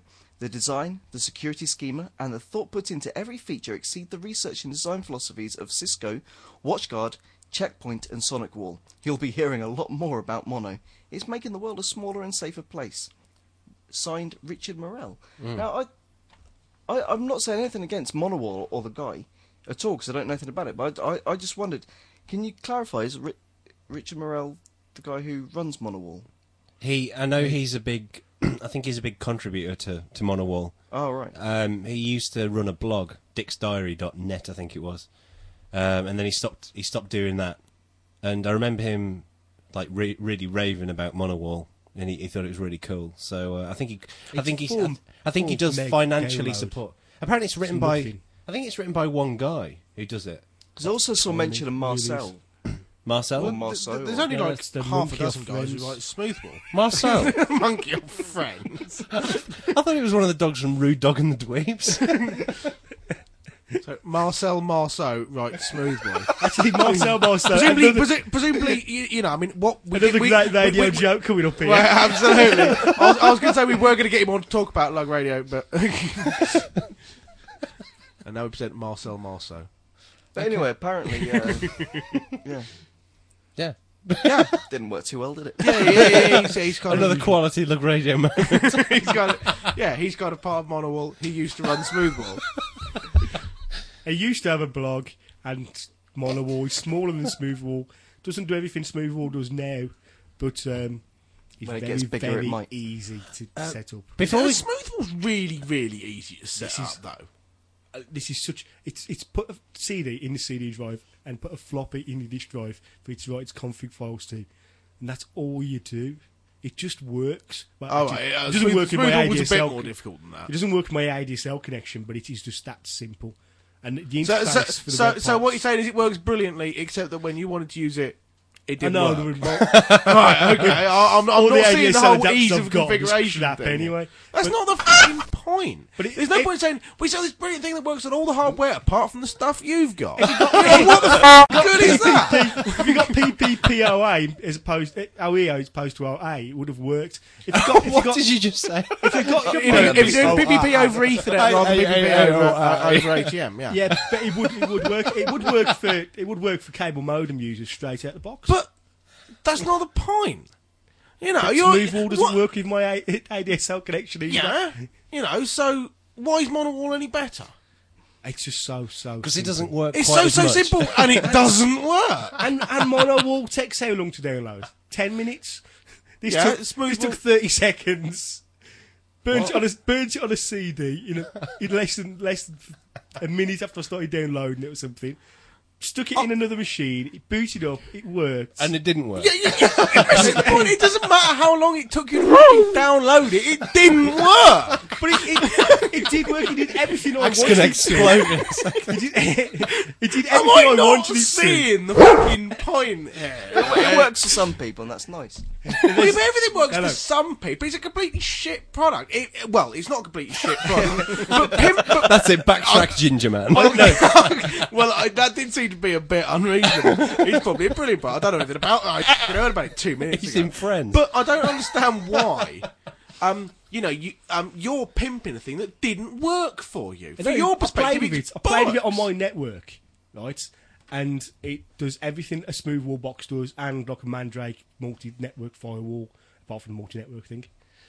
The design, the security schema, and the thought put into every feature exceed the research and design philosophies of Cisco, WatchGuard, Checkpoint, and Sonic Wall. You'll be hearing a lot more about Mono. It's making the world a smaller and safer place. Signed, Richard Morel. Mm. Now, I, I, I'm not saying anything against Monowall or the guy at all, because I don't know anything about it, but I, I, I just wondered, can you clarify, is Ri- Richard Morel the guy who runs Monowall? He, I know he's a big, I think he's a big contributor to, to Monowall. Oh, right. Um, he used to run a blog, dick's diary dot net, I think it was. Um, and then he stopped. He stopped doing that. And I remember him like re- really raving about Monowall, and he, he thought it was really cool. So uh, I think he, I It's think he, four- I, I think he four does meg financially download. support. Apparently, it's written It's by. nothing. I think it's written by one guy who does it. Because I also saw mention of Marcel. Marcel. Or Marceau. There's or- only Yeah, like that's the half a monkey of dozen guys who friends. like Smoothball. Marcel. Monkey of friends. I thought it was one of the dogs from Rude Dog and the Dweebs. So Marcel Marceau writes Smoothball. Actually, Marcel Marceau. presumably, another, presu- presumably, you, you know, I mean, what we, another we, great radio we- we- joke coming up here. Well, absolutely. I was, I was going to say we were going to get him on to talk about Lug Radio, but and now we present Marcel Marceau. But anyway, apparently, uh, yeah, Yeah. Yeah, didn't work too well, did it? yeah, yeah. yeah he's, he's kind Another of, quality Lug Radio moment. he's got, a, yeah, he's got a part of Monowall. He used to run Smoothball. He used to have a blog, and Monowall is smaller than Smoothwall. Doesn't do everything Smoothwall does now, but um, it's When it very, gets bigger, it very might. easy to Uh, set up. Before Yeah, we, Smoothball's really, really easy to set This up, is- though. Uh, this is such. It's it's put a C D in the C D drive and put a floppy in the disk drive for it to write its config files to, and that's all you do. It just works. Well, Oh, actually, right, uh, it doesn't Smooth- work with my Smoothball was a bit A D S L. more difficult than that. It doesn't work with my A D S L connection, but it is just that simple. And the So, interface so, for the so, web so what parts- you're saying is it works brilliantly, except that when you wanted to use it, it I didn't know work. the remote. Right, okay. I, I'm, I'm all not the seeing the A D S L whole adapters ease I've of got are just configuration crap thing. anyway. That's But- not the fucking point. But it- There's no it- point saying we sell this brilliant thing that works on all the hardware apart from the stuff you've got. You know, what the fuck good is that? if you got P P P O A as opposed O E O as opposed to O A, it would have worked. If you got, if you what got, did you just say? if you got, If, you- if you're doing P P P Oh, over Ethernet I- rather than I- P P P I- I- over, I- uh, over A T M, yeah. yeah, but it would it would work. It would work for it would work for cable modem users straight out the box. But that's not the point. You know, you're Smoothwall doesn't what- work with my A- ADSL connection either. Yeah, you know. So why is Monowall any better? It's just so so Because it simple. doesn't work It's quite so as so much. simple, and it doesn't work. And and Monowall takes how long to download? Ten minutes. This Yeah, took Smoothwall- this took thirty seconds. Burnt it on a burnt it on a C D in, a, in less than less than a minute after I started downloading it or something. Stuck it in another machine. It booted up. It worked. And it didn't work. Yeah, yeah, yeah. This is the point. It doesn't matter how long it took you to fucking download it. It didn't work. but it, it, it did work. It did everything I It's wanted gonna it explode. to. It did, it did Am everything I I, not wanted it to. seeing the fucking point here? It works for some people, and that's nice. Well, yeah, but everything works Hello. for some people. It's a completely shit product. It, it- well, it's not a completely shit product. but, pim- but That's it. Backtrack, Ginger Man. Oh, no. well, I, that did seem to be a bit unreasonable. He's probably a brilliant product. I don't know anything about it. I fucking heard about it two minutes He's ago. in Friends. But I don't understand why. Um, you know, you um, you're pimping a thing that didn't work for you. From No, your I perspective, played with it's it. I played with it on bollocks. my network, right? And it does everything a Smoothwall box does, and like a Mandrake multi-network firewall, apart from the multi-network thing.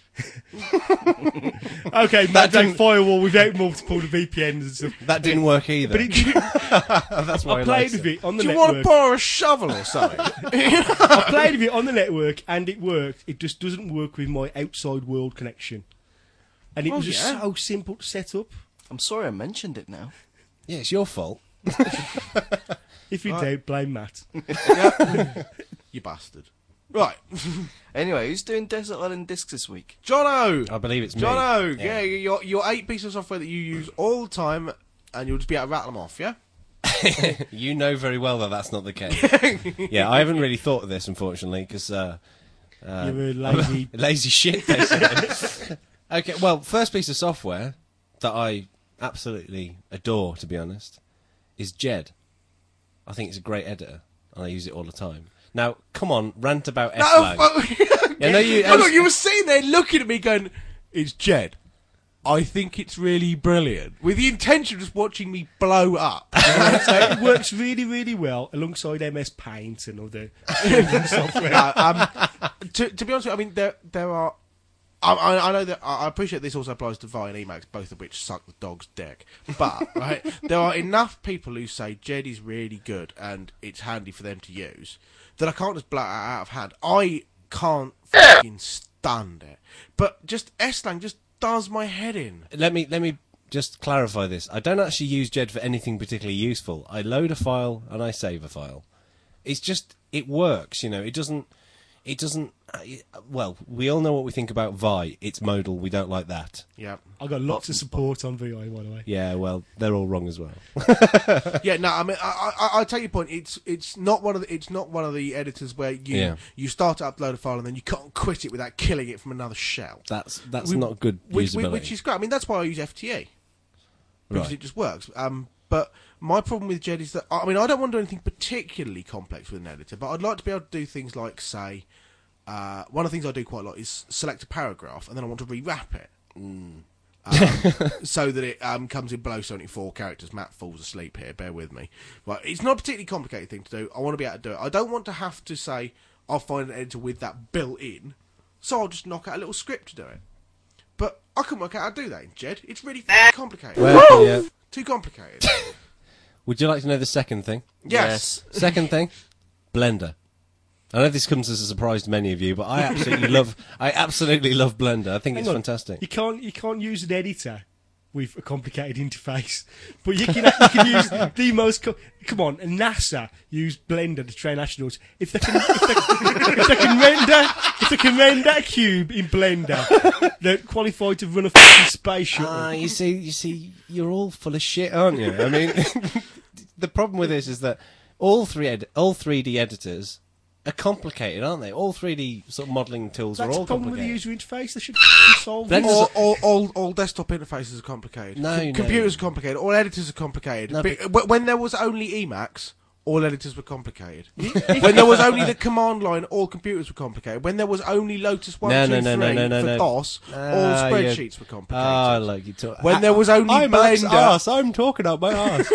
Okay, Mandrake didn't- firewall without multiple V P Ns and stuff. That didn't work either. But it didn't. That's why I I played liked with it. it on the Do you want to network. borrow a shovel or something? I played with it on the network, and it worked. It just doesn't work with my outside world connection. And it Oh, was just yeah? so simple to set up. I'm sorry I mentioned it now. Yeah, it's your fault. If you do, blame Matt. You bastard. Right. Anyway, who's doing Desert Island Discs this week? Jono! I believe it's me. Jono! Yeah, your, your eight pieces of software that you use all the time, and you'll just be able to rattle them off, yeah? You know very well that that's not the case. Yeah, I haven't really thought of this, unfortunately, because uh, uh, You're a lazy. lazy shit, basically. Okay, well, first piece of software that I absolutely adore, to be honest, is Jed. I think it's a great editor, and I use it all the time. Now, come on, rant about No, S-Lang. fuck- Yeah, no, you- oh, look, you were sitting there looking at me going, it's Jed. I think it's really brilliant. With the intention of just watching me blow up. So it works really, really well alongside M S Paint and other software. Uh, um, to, to be honest with you, I mean, there there are... I, I I know that... I I appreciate this also applies to Vi and Emacs, both of which suck the dog's dick. But, right, there are enough people who say Jed is really good and it's handy for them to use that I can't just blow it out of hand. I can't fucking stand it. But just S-Lang just does my head in. Let me let me just clarify this. I don't actually use Jed for anything particularly useful. I load a file and I save a file. It's just it works, you know. It doesn't. It doesn't. Well, we all know what we think about Vi. It's modal. We don't like that. Yeah. I've got lots of support on V I, by the way. Yeah. Well, they're all wrong as well. Yeah, no, I mean, I, I, I take your point. It's it's not one of the it's not one of the editors where you Yeah. you start to upload a file and then you can't quit it without killing it from another shell. That's that's We- not good Which, usability. which is great. I mean, that's why I use F T E because Right. it just works. Um, but my problem with Jed is that I mean, I don't want to do anything particularly complex with an editor, but I'd like to be able to do things like, say, uh, one of the things I do quite a lot is select a paragraph and then I want to rewrap it. Um, so that it um, comes in below seventy-four characters. Matt falls asleep here, bear with me. Right, it's not a particularly complicated thing to do. I want to be able to do it. I don't want to have to say, I'll find an editor with that built in, so I'll just knock out a little script to do it. But I couldn't work out how to do that in Jed. It's really f- complicated. Well, yeah. Too complicated. Would you like to know the second thing? Yes. Second thing, Blender. I know this comes as a surprise to many of you, but I absolutely love. I absolutely love Blender. I think Hang it's on. fantastic. You can't you can't use an editor with a complicated interface, but you can you can use the most. Co- Come on, and NASA use Blender to train astronauts. If they can, if they, if they can render, if they can render a cube in Blender, they're qualified to run a fucking space shuttle. Ah, you see, you see, you're all full of shit, aren't you? I mean, the problem with this is that all three ed- all three D editors are complicated, aren't they? All three D sort of modelling tools That's are all the problem with the complicated. user interface. They should f***ing solve Blender's it. all, all, all, all desktop interfaces are complicated. No, Com- no, computers no. are complicated. All editors are complicated. No, But- but- but when there was only Emacs, all editors were complicated. When there was only the command line, all computers were complicated. When there was only Lotus one, No, two, no, no, no, three no, no, for no. DOS, all Ah, spreadsheets were complicated. Ah, like you talk. When there was only I'm Blender- arse. I'm talking up my arse.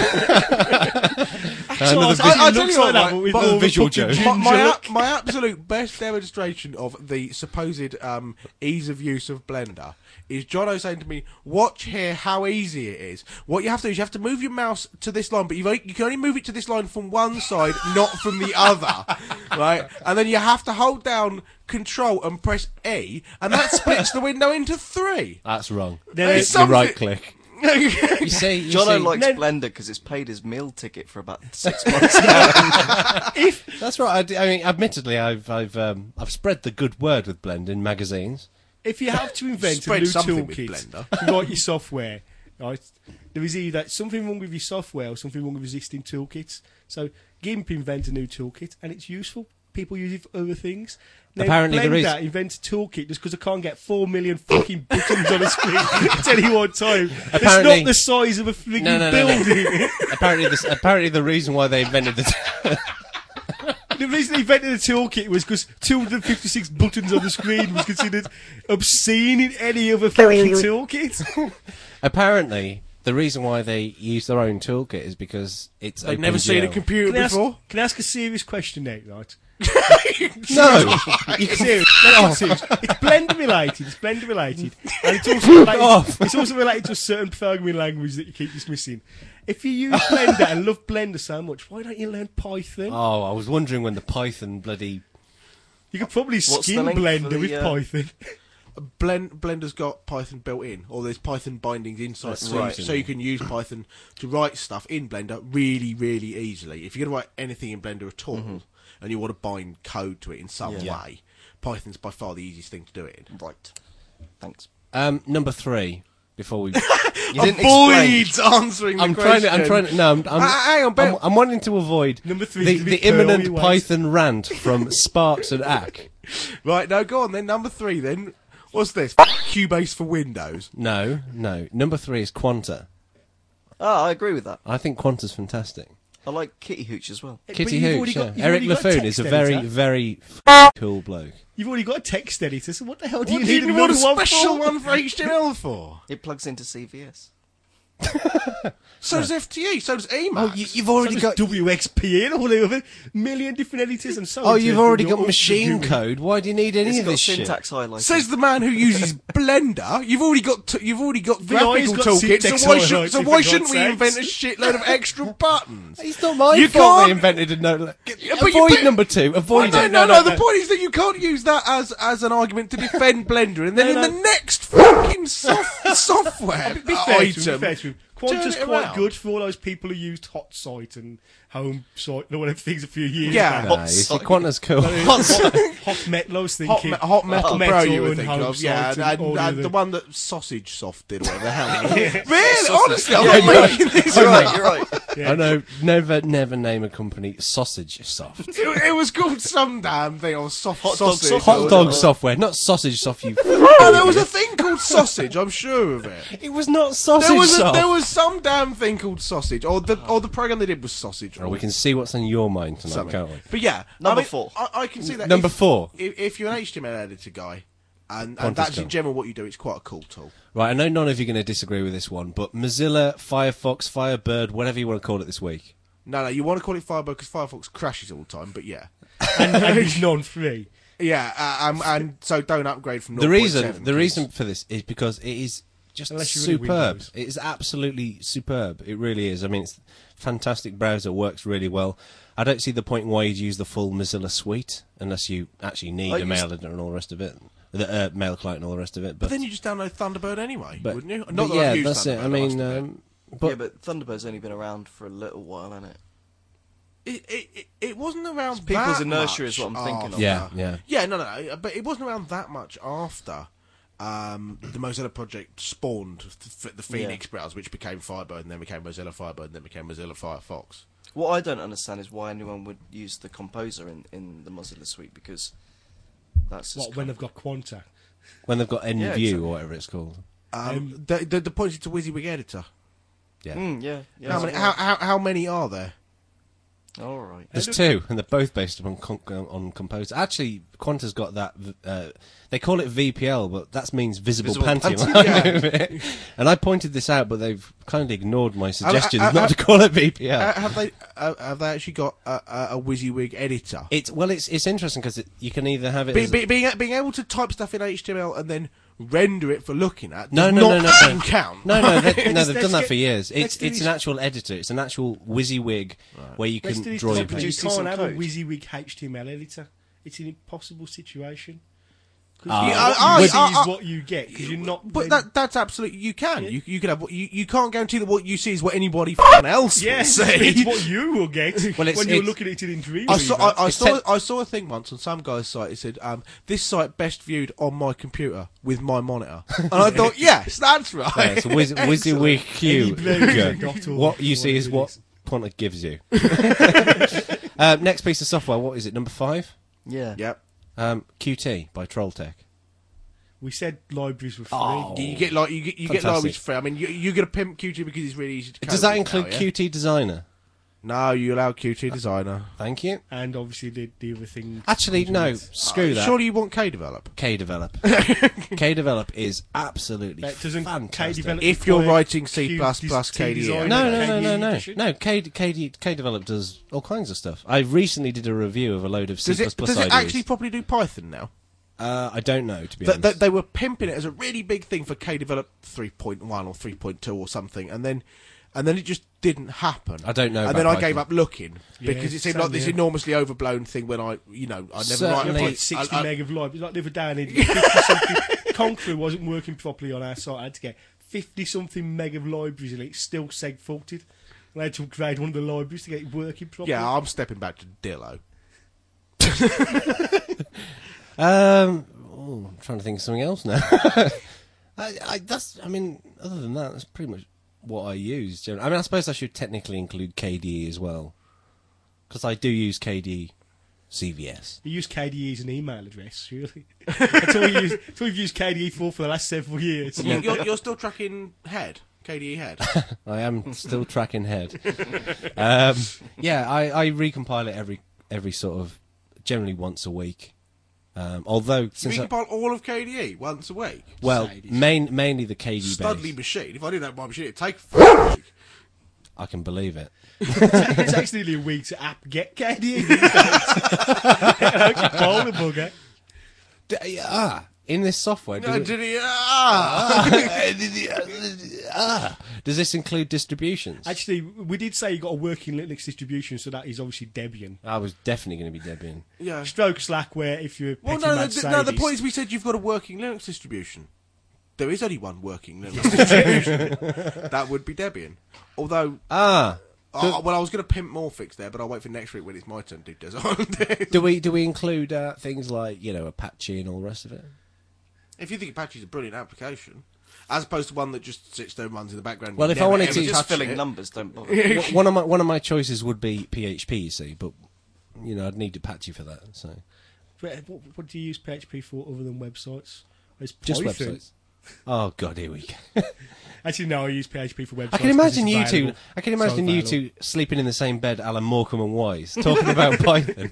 Actually, Another I- I- I, I it tell looks you what, like that, right, but with but- all the visual fucking joke. my, ginger my, look. a- my absolute best demonstration of the supposed um, ease of use of Blender is Jono saying to me, watch here how easy it is. What you have to do is you have to move your mouse to this line, but you've only, you can only move it to this line from one side, not from the other. Right? And then you have to hold down Control and press E, and that splits the window into three. That's wrong. There It's is- some- You right click. You see, you Jono see, likes Then- Blender because it's paid his meal ticket for about six months now. That's right. I, d- I mean, admittedly, I've I've um, I've spread the good word with Blend in magazines. If you have to invent a Spread new something with toolkit Blender. to write your software, right, there is either something wrong with your software or something wrong with existing toolkits. So GIMP invents a new toolkit and it's useful. People use it for other things. Now, Apparently there Blender is- invents a toolkit just because I can't get four million fucking buttons on a screen at any one time. It's Apparently- not the size of a frigging No, no, no, no. building. apparently, this, apparently the reason why they invented the t- The reason they invented the toolkit was because two hundred fifty-six buttons on the screen was considered obscene in any other fucking toolkit. apparently the reason why they use their own toolkit is because it's They've never seen a OpenGL. computer Can I, ask, before. can I ask a serious question now, right? No, Serious. That's not serious. It's Blender related. It's Blender related, and it's also related. off. It's also related to a certain programming language that you keep dismissing. If you use Blender and love Blender so much, why don't you learn Python? Oh, I was wondering when the Python bloody. You could probably What's the skin link for Blender the, with uh, Python. Blend, Blender's got Python built in, or there's Python bindings inside, That's so, right. so you can use Python to write stuff in Blender really, really easily. If you're going to write anything in Blender at all, and you want to bind code to it in some Yeah. way, Python's by far the easiest thing to do it in. Right. Thanks. Um, number three. Before we, You didn't explain. Avoid answering the I'm trying. question. To, I'm trying. To, no, I'm. I'm, Ah, hang on, I'm, Ben. I'm wanting to avoid Number three the, is the the pearl imminent you waste. Python rant from Sparks and Ack. Right, no, go on then. Number three then. What's this? Cubase for Windows. No, no. Number three is Quanta. Oh, I agree with that. I think Quanta's fantastic. I like Kitty Hooch as well. But Kitty you've Hooch, already yeah. got- you've Eric already got a Laffoon is text a very, editor. very f- cool bloke. You've already got a text editor, so what the hell do What you do need you another want a one special for? one for H T M L for? It plugs into C V S. So does F T E, so does Emacs. Oh, you, you've So already does got. W X P and all the other million different editors and so. Oh, on. you've So already you're got up to machine Google. code. Why do you need any It's of got this shit? syntax highlighting. Says the man who uses Blender. You've already got t- you've already got V I's graphical got toolkits. syntax So why, should, highlighting, so for why God's shouldn't we sakes. invent a shitload of extra buttons? It's not my You fault they can't- invented a no. Yeah, but you- Avoid but- number two. Avoid no, it. no, no, The point is that you can't use that as as an argument to defend Blender, and then No, in no. the next fucking soft, software Be fair to him, be item, fair to him. turn Qantas it quite around. good for all those people who used Hot Site and Home Site and whatever things a few years Yeah. back. Nah, you see, Qantas cool. Hot, hot Metal, I was Hot, thinking. me- hot metal, Hot bro, Metal you were and thinking Home of, yeah, Site and, all and, the and other- the one that Sausage Soft did, or whatever the hell. Really, honestly, I'm Yeah, not you're making this You're up. right, you're right. Yeah. I know. Never, never name a company Sausage Soft. It, it was called some damn thing, or soft Hot dog sausage. soft. Hot or- dog software, not sausage soft. You. Oh, there was a thing called sausage. I'm sure of it. It was not sausage There was a, soft. there was some damn thing called sausage, or the or the program they did was sausage. Oh, we can see what's on your mind tonight, Something. can't we? But yeah, Number I mean, four. I, I can see that. Number if, four. If, if you're an H T M L editor guy, and, Qantas and that's cool. in general what you do, it's quite a cool tool. Right, I know none of you are going to disagree with this one, but Mozilla, Firefox, Firebird, whatever you want to call it this week. No, no, you want to call it Firebird because Firefox crashes all the time, but yeah. and, and it's non-free. Yeah, uh, um, and so don't upgrade from The zero point reason, seven, the 'cause- reason for this is because it is just Unless you're really superb. Windows. It is absolutely superb. It really is. I mean, it's a fantastic browser, works really well. I don't see the point why you'd use the full Mozilla suite unless you actually need I a used- mail editor and all the rest of it, the uh, mail client and all the rest of it. But, But then you just download Thunderbird anyway, but- wouldn't you? but Not that yeah, I've used that's it. Thunderbird, I mean, must admit. um, but yeah, but Thunderbird's only been around for a little while, hasn't it? It, it, it, it wasn't around people's that inertia much is what I'm thinking of. after. yeah, yeah. Yeah, no, no, no, but it wasn't around that much after um, the Mozilla project spawned the, the Phoenix browser, which became Firebird, and then became Mozilla Firebird, and then became Mozilla Firefox. What I don't understand is why anyone would use the Composer in, in the Mozilla suite, because that's just What, when they've got Quanta? When they've got NView Yeah, exactly. or whatever it's called. Um, Um, the, the, the point is to WYSIWYG editor. Yeah. Mm, yeah, yeah. how, that's many, right. how, how, how many are there? All right. There's two, and they're both based upon con- on Composer. Actually, Quanta's got that. Uh, they call it V P L, but that means visible, Visible panty. panty, And I pointed this out, but they've kindly ignored my suggestions uh, uh, not to call it V P L. Uh, have they uh, have they actually got a, a, a WYSIWYG editor? it's well, it's it's interesting because it, you can either have it. Be, as, be, being being able to type stuff in H T M L and then render it for looking at No, does no, not no, no, fucking no. count. no, no, they, no, Let's- they've let's done that get- for years. let's It's do it's this- an actual editor. It's an actual WYSIWYG where you Let's can do this draw your properly. You page. Producing some can't have a code. WYSIWYG H T M L editor. It's an impossible situation. Ah. Because Yeah, what I- you I- see I- is I- what you get, because you're not... But then- that that's absolutely you can Yeah. you you can have what you you can't guarantee that what you see is what anybody f***ing else will Yes, see. it's what you will get Well, it's- when you're it's- looking at it in Dreamweaver. I saw I, I It's saw ten- I saw a thing once on some guy's site. It said, um, "This site best viewed on my computer with my monitor," and I thought, "Yes, that's right." Yeah, it's Wiz- WYSIWYG Q. Any blade Yeah. dot org, What you see is it what is. Quanta gives you. uh, next piece of software. What is it? Number five. Yeah. Yep. Um, Q T by Trolltech. We said libraries were free. Oh. You get like you get you get Fantastic. libraries free. I mean, you you get a pimp Q T because it's really easy to. Does code that with include now, yeah? Q T Designer? No, you allow Q T Designer. Thank you. And obviously the, the other thing... Actually, no. Screw Uh, that. Surely you want K develop. K develop. K develop is absolutely That doesn't fantastic. K develop If you're require writing C Q- plus plus T K D E. design? No, no, K D no, E no, no, edition? no. K K K develop does all kinds of stuff. I recently did a review of a load of C Does plus it plus does it ideas. actually properly do Python now? Uh, I don't know, to be Th- honest. th- they were pimping it as a really big thing for K develop three point one or three point two or something, and then and then it just didn't happen. I don't know And about then I Python. gave up looking because Yeah, it seemed same like this here. enormously overblown thing when I, you know, I never Certainly. write You a have Py- like sixty I- I- meg of library. Like the other day, I needed fifty something. Conqueror wasn't working properly on our site. I had to get fifty something meg of libraries, and it's still seg faulted. And I had to upgrade one of the libraries to get it working properly. Yeah, I'm stepping back to Dillo. Um, oh, I'm trying to think of something else now. I, I, that's, I mean, other than that, that's pretty much what I use. generally. I mean, I suppose I should technically include K D E as well, because I do use K D E C V S. You use K D E as an email address, really. That's all, you use, that's all you've used K D E for for the last several years. You- you're, you're still tracking head K D E head? I am still tracking head. um, yeah, I, I recompile it every every sort of generally once a week. Um, although You since I, compile all of K D E once a week? well, Sadie. main, mainly the K D Studley base. machine. If I didn't have my machine, it'd take a week. I can believe it. It's actually nearly a week to app get K D E. Like a bugger. D- ah, in this software, No, does, it, did he? Ah! ah, does this include distributions? Actually, we did say you got a working Linux distribution, so that is obviously Debian. I was definitely going to be Debian. Yeah. Stroke Slackware, if you're Well, petty no, mad the, no, the sadies. point is we said you've got a working Linux distribution. There is only one working Linux distribution. That would be Debian. Although, Ah, oh, well, I was going to pimp Morphix there, but I'll wait for next week when it's my turn to do design. do we do we include uh, things like, you know, Apache and all the rest of it? If you think Apache's a brilliant application, as opposed to one that just sits there and runs in the background. Well, you if I never, wanted ever to- Just touch filling it. numbers, don't bother. W- one of my one of my choices would be P H P, you see, but you know I'd need Apache for that. So What, what, what do you use P H P for other than websites? It's just Python. websites. Oh god, here we go. Actually, no, I use P H P for websites. I can 'cause imagine it's you two. available. I can imagine So you available. two sleeping in the same bed, Alan Morecambe and Wise, talking about Python.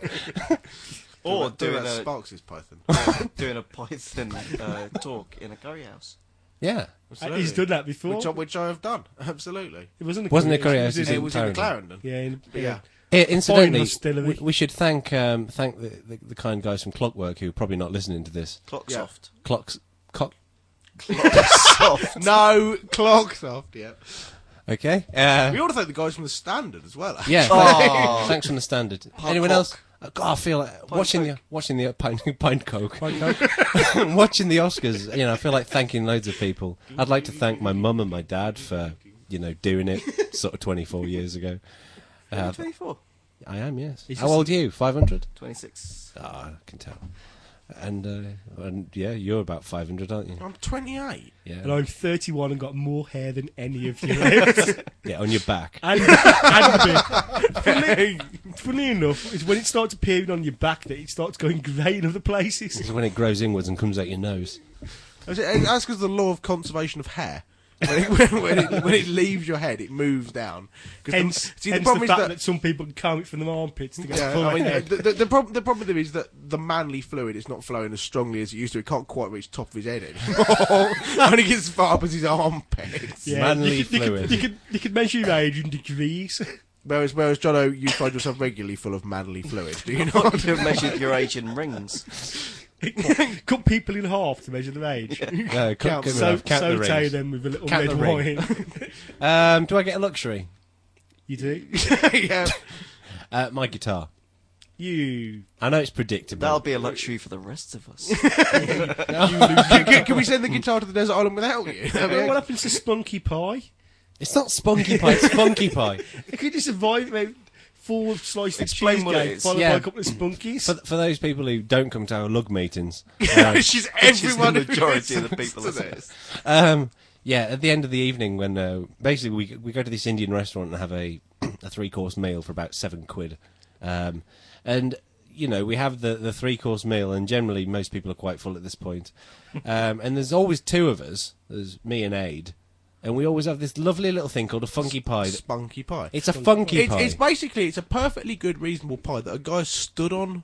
Or Do doing that a Sparks' Python. doing a Python uh, talk in a curry house. Yeah, Absolutely. He's done that before. Which I, which I have done. Absolutely. It wasn't a Wasn't it Korea, Korea? was It's in- It was in the Clarendon. Clarendon. Yeah, in, But yeah. Here, incidentally, hostility. we, we should thank um, thank the, the, the kind guys from Clockwork who are probably not listening to this. Clocksoft. Clocks, cock. Clocksoft. No, Clocksoft, yeah. Okay. Uh, We ought to thank the guys from the Standard as well. yeah. Oh. Thanks from the standard. Pine Anyone cock. else? Uh, God, I feel like watching coke. the watching the pine, pine coke, watching the Oscars. You know, I feel like thanking loads of people. I'd like to thank my mum and my dad for you know doing it sort of twenty-four years ago. Uh, twenty-four. I am, yes. It's How just- old are you? Five hundred. twenty-six. Ah, I can tell. And uh, and yeah, you're about five hundred, aren't you? I'm twenty-eight. Yeah. And I'm thirty-one and got more hair than any of you left. Yeah, on your back. and, and bit. Funnily, funnily enough, it's when it starts appearing on your back that it starts going grey in other places. It's when it grows inwards and comes out your nose. That's because of the law of conservation of hair. When it, when, when, it, when it leaves your head, it moves down. 'Cause the- Hence, see, hence the problem the is fact that, that, some people can comb it from the armpits to get yeah, full I mean, head. the, the, the, problem, the problem there is that the manly fluid is not flowing as strongly as it used to. It can't quite reach the top of his head anymore. Only gets as far up as his armpits. Yeah, manly you could, you fluid. Could, you, could, you could measure your age in degrees. Whereas, whereas, Jono, you find yourself regularly full of manly fluid, do you not? You've measured your age in rings. Cut people in half to measure their age. No, count, Count count, So, count the saute rings. them with a little Count red the ring. wine. Um, do I get a luxury? You do. yeah. Uh, my guitar. You. I know it's predictable. That'll be a luxury for the rest of us. can, can, can we send the guitar to the desert island without you? Well, what happens to Spunky Pie? It's not spunky pie, it's funky pie. Could you survive about four sliced Explain what it cheesecake is. followed Yeah. by a couple of spunkies? For, for those people who don't come to our lug meetings, uh, She's Which is everyone the who majority of the listens people to listen to this. this. um, yeah, at the end of the evening, when uh, basically we we go to this Indian restaurant and have a a three course meal for about seven quid, um, and you know we have the the three course meal, and generally most people are quite full at this point, um, and there's always two of us. There's me and Aid, and we always have this lovely little thing called a funky pie. that- Spunky pie. It's a funky It's, pie. it's basically it's a perfectly good, reasonable pie that a guy stood on.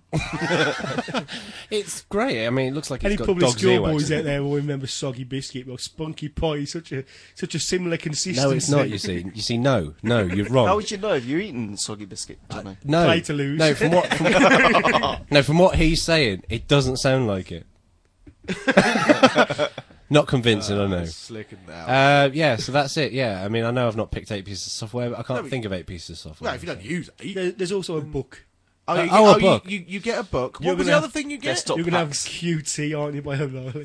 It's great. I mean, it looks like Any it's got public dog's school earwax boys in out it. there will remember Soggy Biscuit. Well, Spunky Pie is such a such a similar consistency. No, it's not. You see, you see, no, no, you're wrong. How would you know if you're eating soggy biscuit? Don't know. No, Play to lose. no. From what, from, no, from what he's saying, it doesn't sound like it. Not convincing, I know. Slicking out. Uh, yeah, so that's it. Yeah, I mean, I know I've not picked eight pieces of software, but I can't No, but- think of eight pieces of software. well, if you don't use it. There- There's also a book. Oh, you, Uh, oh, a you- book. You, you get a book. You're What was gonna the have other thing you get? desktop You're going to have packs. Q T, aren't you, by O'Reilly?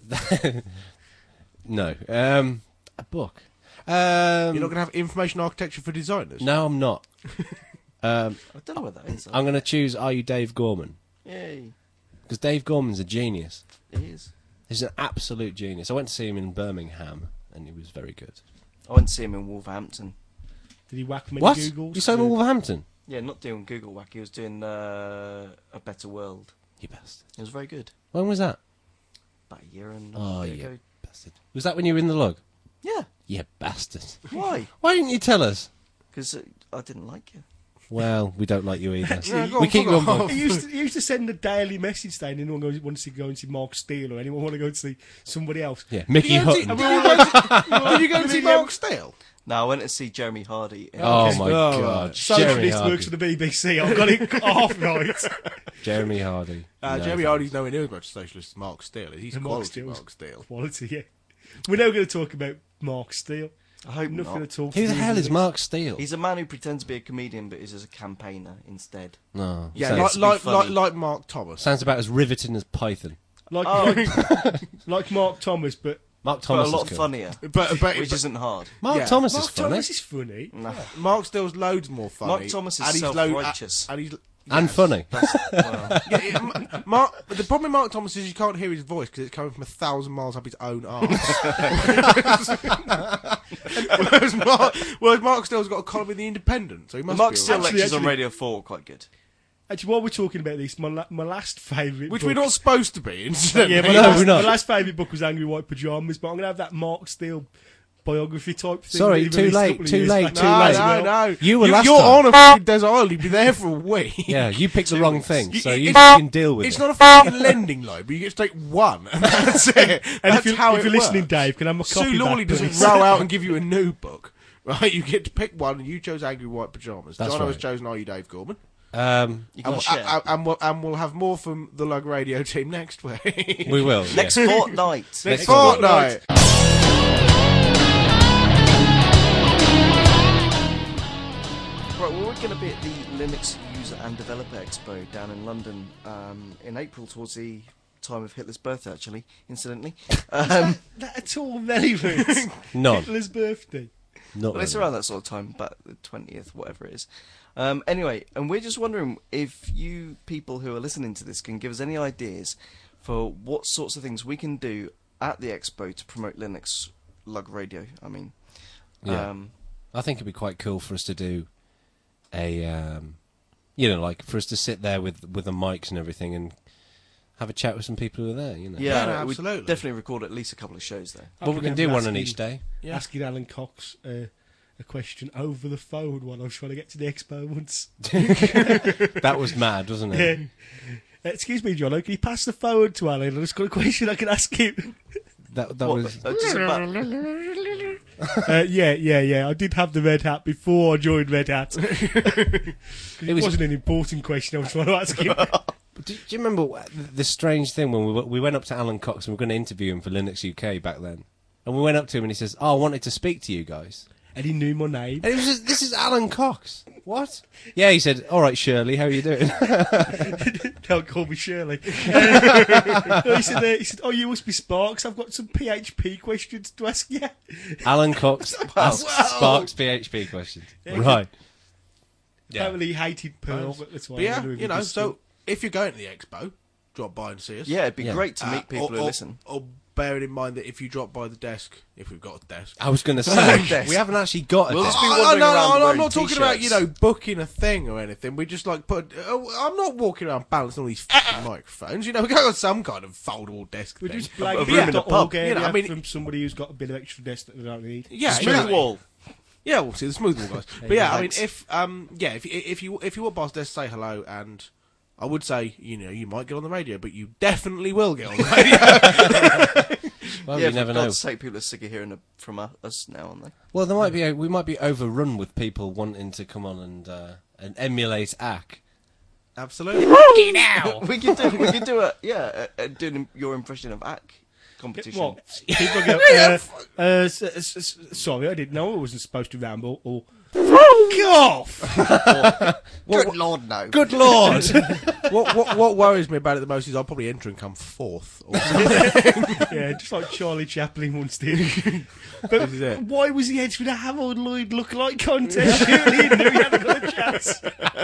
No, um, a book. Um, You're not going to have information architecture for designers. no, I'm not. um, I don't know what that is. I'm going to choose Are You Dave Gorman? Yay. Because Dave Gorman's a genius. It is. He's an absolute genius. I went to see him in Birmingham, and he was very good. I went to see him in Wolverhampton. Did he whack many What? Googles? You saw him in Wolverhampton? Yeah, not doing Google Whack. He was doing uh, A Better World. You bastard. It was very good. When was that? About a year and a Oh, bit yeah. ago. Bastard. Was that when you were in the lug? Yeah. You bastard. Why? Why didn't you tell us? Because uh, I didn't like you. Well, we don't like you either. Yeah, go we on, keep you fuck on off. He used, to, he used to send a daily message saying anyone goes, wants to go and see Mark Steele or anyone want to go and see somebody else. Yeah, Mickey Did you go and see- Hutton. Did you go and see Mark Steele? No, I went to see Jeremy Hardy. In Oh Okay. my Oh, god. right. Jeremy Socialist Hardy. works for the B B C. I've got it half right. Jeremy Hardy. Uh, No, Jeremy thanks. Hardy's nowhere near as much socialist as Mark Steele. He's Mark quality Steele's- Mark Steele. Quality, yeah. We're now going to talk about Mark Steele. I hope Nothing not. at all. Who to the do hell with is it. Mark Steele? He's a man who pretends to be a comedian, but is as a campaigner instead. No. Yeah, sounds, like to be like, funny. like like Mark Thomas. sounds about as riveting as Python. Like, Oh. like, like Mark Thomas, but Mark But Thomas a lot is good. funnier, But but, which but isn't hard. Mark Yeah. Thomas Mark is funny. Thomas is funny. No. Mark Steele's loads more funny. Mark Thomas is and he's lo- self-righteous. and he's And yes. funny. Well, Yeah, it- M- Mark, the problem with Mark Thomas is you can't hear his voice because it's coming from a thousand miles up his own arse. whereas, Mark, whereas Mark Steele's got a column in the Independent, so he must Mark be still all right. Actually- lectures on actually- Radio four are quite good. Actually, while we're talking about this, my, la- my last favourite Which book... we're not supposed to be. Incidentally. Yeah, my, No, last, we're not. my last favourite book was Angry White Pyjamas, but I'm going to have that Mark Steele biography type thing. Sorry, that he too released a late, couple of too years late, back too no, late. as no, well. no. You were last You're time. on a fucking desert island. You'd be there for a week. Yeah, you picked the wrong thing, so you It's- can deal with It's it. not a fucking lending library. You get to take one, and that's it. And That's if you're, how if it you're listening, works. Dave, can I have my copy Sue Lawley back, doesn't please? row out and give you a new book. Right, you get to pick one, and you chose Angry White Pyjamas. That's John has right. chosen Are You Dave Gorman? Um, You And, can share. and, and, we'll, and we'll have more from the Lug Radio team next week. we will. Next yeah. fortnight. Next Next fortnight. Right, well, we're going to be at the Linux User and Developer Expo down in London um, in April, towards the time of Hitler's birthday, actually, incidentally. Um, That at all relevant? None. Hitler's birthday. Not well, it's really. around that sort of time, about the twentieth, whatever it is. Um, anyway, and we're just wondering if you people who are listening to this can give us any ideas for what sorts of things we can do at the expo to promote Linux Lug Radio. I mean, Yeah. um, I think it'd be quite cool for us to do a, um, you know, like for us to sit there with with the mics and everything and have a chat with some people who are there. You know. yeah, Yeah, no, we absolutely. definitely record at least a couple of shows there. But we can do one on each day. Yeah. Asking Alan Cox uh, a question over the phone while I was trying to get to the expo once. That was mad, wasn't it? Uh, excuse me, John, can you pass the phone to Alan? I've just got a question I can ask him. That that What, was. uh, just about- uh, yeah, yeah, yeah. I did have the red hat before I joined Red Hat. it, was- wasn't an important question I was trying to ask him. Do, do you remember wh- the strange thing when we w- we went up to Alan Cox and we were going to interview him for Linux U K back then, and we went up to him and he says, "Oh, I wanted to speak to you guys." And he knew my name. And it was just, this is Alan Cox. What? Yeah, he said, "All right, Shirley, how are you doing?" Don't call me Shirley. no, he, said, uh, he said, oh, you must be Sparks. I've got some P H P questions to ask you. Alan Cox asks Sparks P H P questions. Right. Yeah. Apparently he hated Perl, but that's why But I yeah, wonder if he you know, just- so if you're going to the expo, drop by and see us. yeah, it'd be Yeah. great to Uh, meet people or, who or, listen. Or bearing in mind that if you drop by the desk, if we've got a desk. I was going to Desk. say we haven't actually got a We'll desk. just be Oh, wandering no, around no, I'm wearing not talking about, you t-shirts. know, booking a thing or anything. We just like put. Oh, I'm not walking around balancing all these fucking microphones. You know, we got on some kind of foldable desk We're thing. just a blank room in a pub, area you know, I mean- from somebody who's got a bit of extra desk that they don't need. Yeah, Smooth exactly. wall. Yeah, we'll see the smooth wall guys. But yeah, I mean, Thanks. if um, yeah, if if you if you walk past desk, say hello, and I would say, you know, you might get on the radio, but you definitely will get on the radio. Well, yeah, you for never know. God's sake, people are sick of hearing it from u- us now, aren't they? Well, there might be a, we might be overrun with people wanting to come on and uh, and emulate A C. Absolutely. we could do, we could do a yeah, a, a, doing your impression of A C competition. What? People go, uh, uh, s- s- s- sorry, I didn't know I wasn't supposed to ramble, or fuck off! Good Lord, no. Good lord! what, what what worries me about it the most is I'll probably enter and come fourth. Or Yeah, just like Charlie Chaplin once did. But This is it. why was he entering a Harold Lloyd look-alike contest? Surely he knew he hadn't got a chance.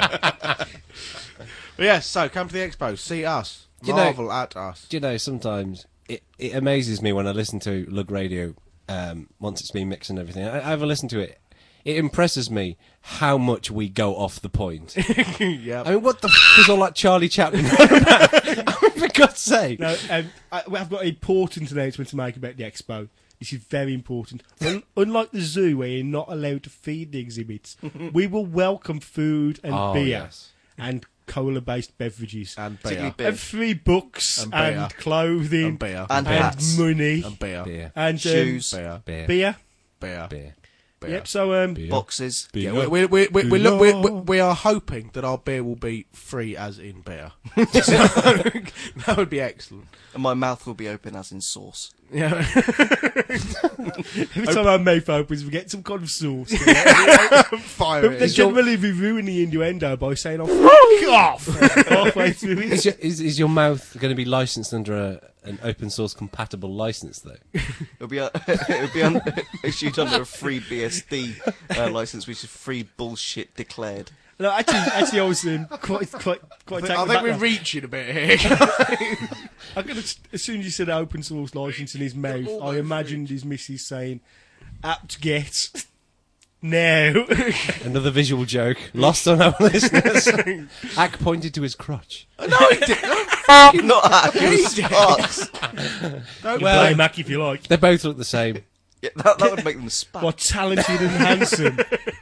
But yes, so come to the expo, see us, Do you know- marvel at us. Do you know, sometimes it, it amazes me when I listen to Lug Radio um, once it's been mixed and everything. I, I have a listen to it. It impresses me how much we go off the point. yeah. I mean, what the f*** is all that Charlie Chaplin on about? I mean, for God's sake. No, um, I, I've got an important announcement to make about the expo. this is very important. Un- unlike the zoo where you're not allowed to feed the exhibits, we will welcome food and Oh, beer yes. and cola-based beverages. And Particularly beer. beer. And free books And and, beer. clothing And beer. And and hats. money And beer. Beer. and um, Shoes. Beer. Beer. beer. Beer. Beer. Beer. Yep. So um, Beer. Boxes. Yeah, we, we, we, we, we, Beer. look, we, we, we are hoping that our beer will be free as in beer. So, that would be excellent. And my mouth will be open as in sauce. Yeah. every time our mouth opens, we get some kind of sauce. Fire But it. they Is your- generally we ruin the innuendo by saying, "Oh, fuck off!" halfway through Is it. your, is, is your mouth going to be licensed under a, an open source compatible license, though? It'll be, uh, it'll be un- issued under a free B S D uh, license, which is free bullshit declared. No, actually, actually, I was um, quite, quite, quite I taken think back we're there. reaching a bit here. I could have, as soon as you said open source license in his mouth, I almost imagined his missus saying, "Apt get now." Another visual joke lost on our listeners. Ack pointed to his crotch. No, he didn't. Not that, it was sparks. Don't Well- Blame Mac if you like. They both look the same. Yeah, that, that would make them spat. What talented and handsome,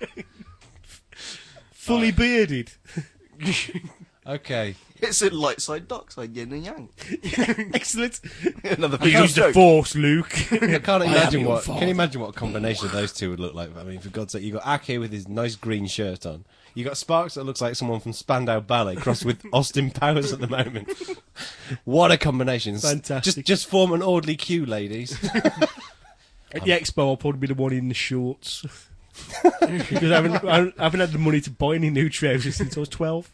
fully bearded. Okay. It's a light side, dark side, yin and yang. Excellent. Another visual Use the joke. force, Luke. I can't imagine your what. father. Can you imagine what a combination of those two would look like? I mean, for God's sake, you got Ack here with his nice green shirt on. You got Sparks that looks like someone from Spandau Ballet crossed with Austin Powers at the moment. What a combination! Fantastic. Just, just form an orderly queue, ladies. At the expo, I'll probably be the one in the shorts. Because I haven't, I haven't had the money to buy any new trousers since I was twelve.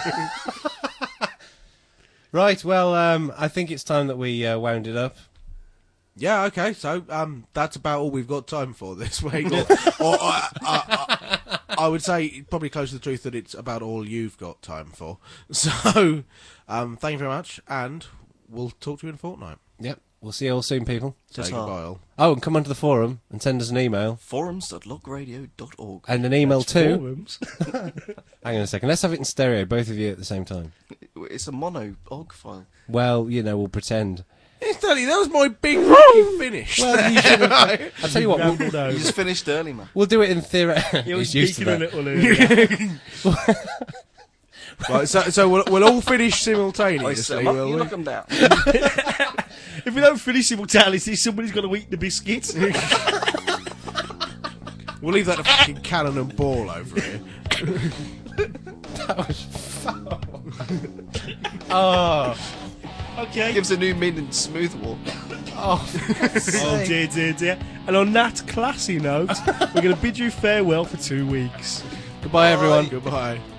Right. Well, um, I think it's time that we uh, wound it up. Yeah, okay, so um, that's about all we've got time for this week. Or, or I, I, I, I would say probably close to the truth that it's about all you've got time for. So, um, thank you very much, and we'll talk to you in a fortnight. Yep. We'll see you all soon, people. Say Ta-ta. goodbye, all. Oh, and come onto the forum and send us an email. Forums dot log radio dot org. And an email too. Forums. Hang on a second. Let's have it in stereo, both of you at the same time. It's a mono org file. Well, you know, we'll pretend. Instantly, that was my big fucking finish. Well, you should have. I'll tell you what. We'll, Rambled over. You just finished early, man. we'll do it in theory. He was He's used to speaking a that. little earlier. Right, so, so we'll, we'll all finish I simultaneously, set 'em up, will you we? knock 'em down. If we don't finish simultaneously, somebody's got to eat the biscuits. We'll leave that to fucking cannon and ball over here. Oh, Okay. Gives a new meaning to smooth walk. Oh dear, dear, dear. And on that classy note, we're going to bid you farewell for two weeks. goodbye, everyone. Goodbye.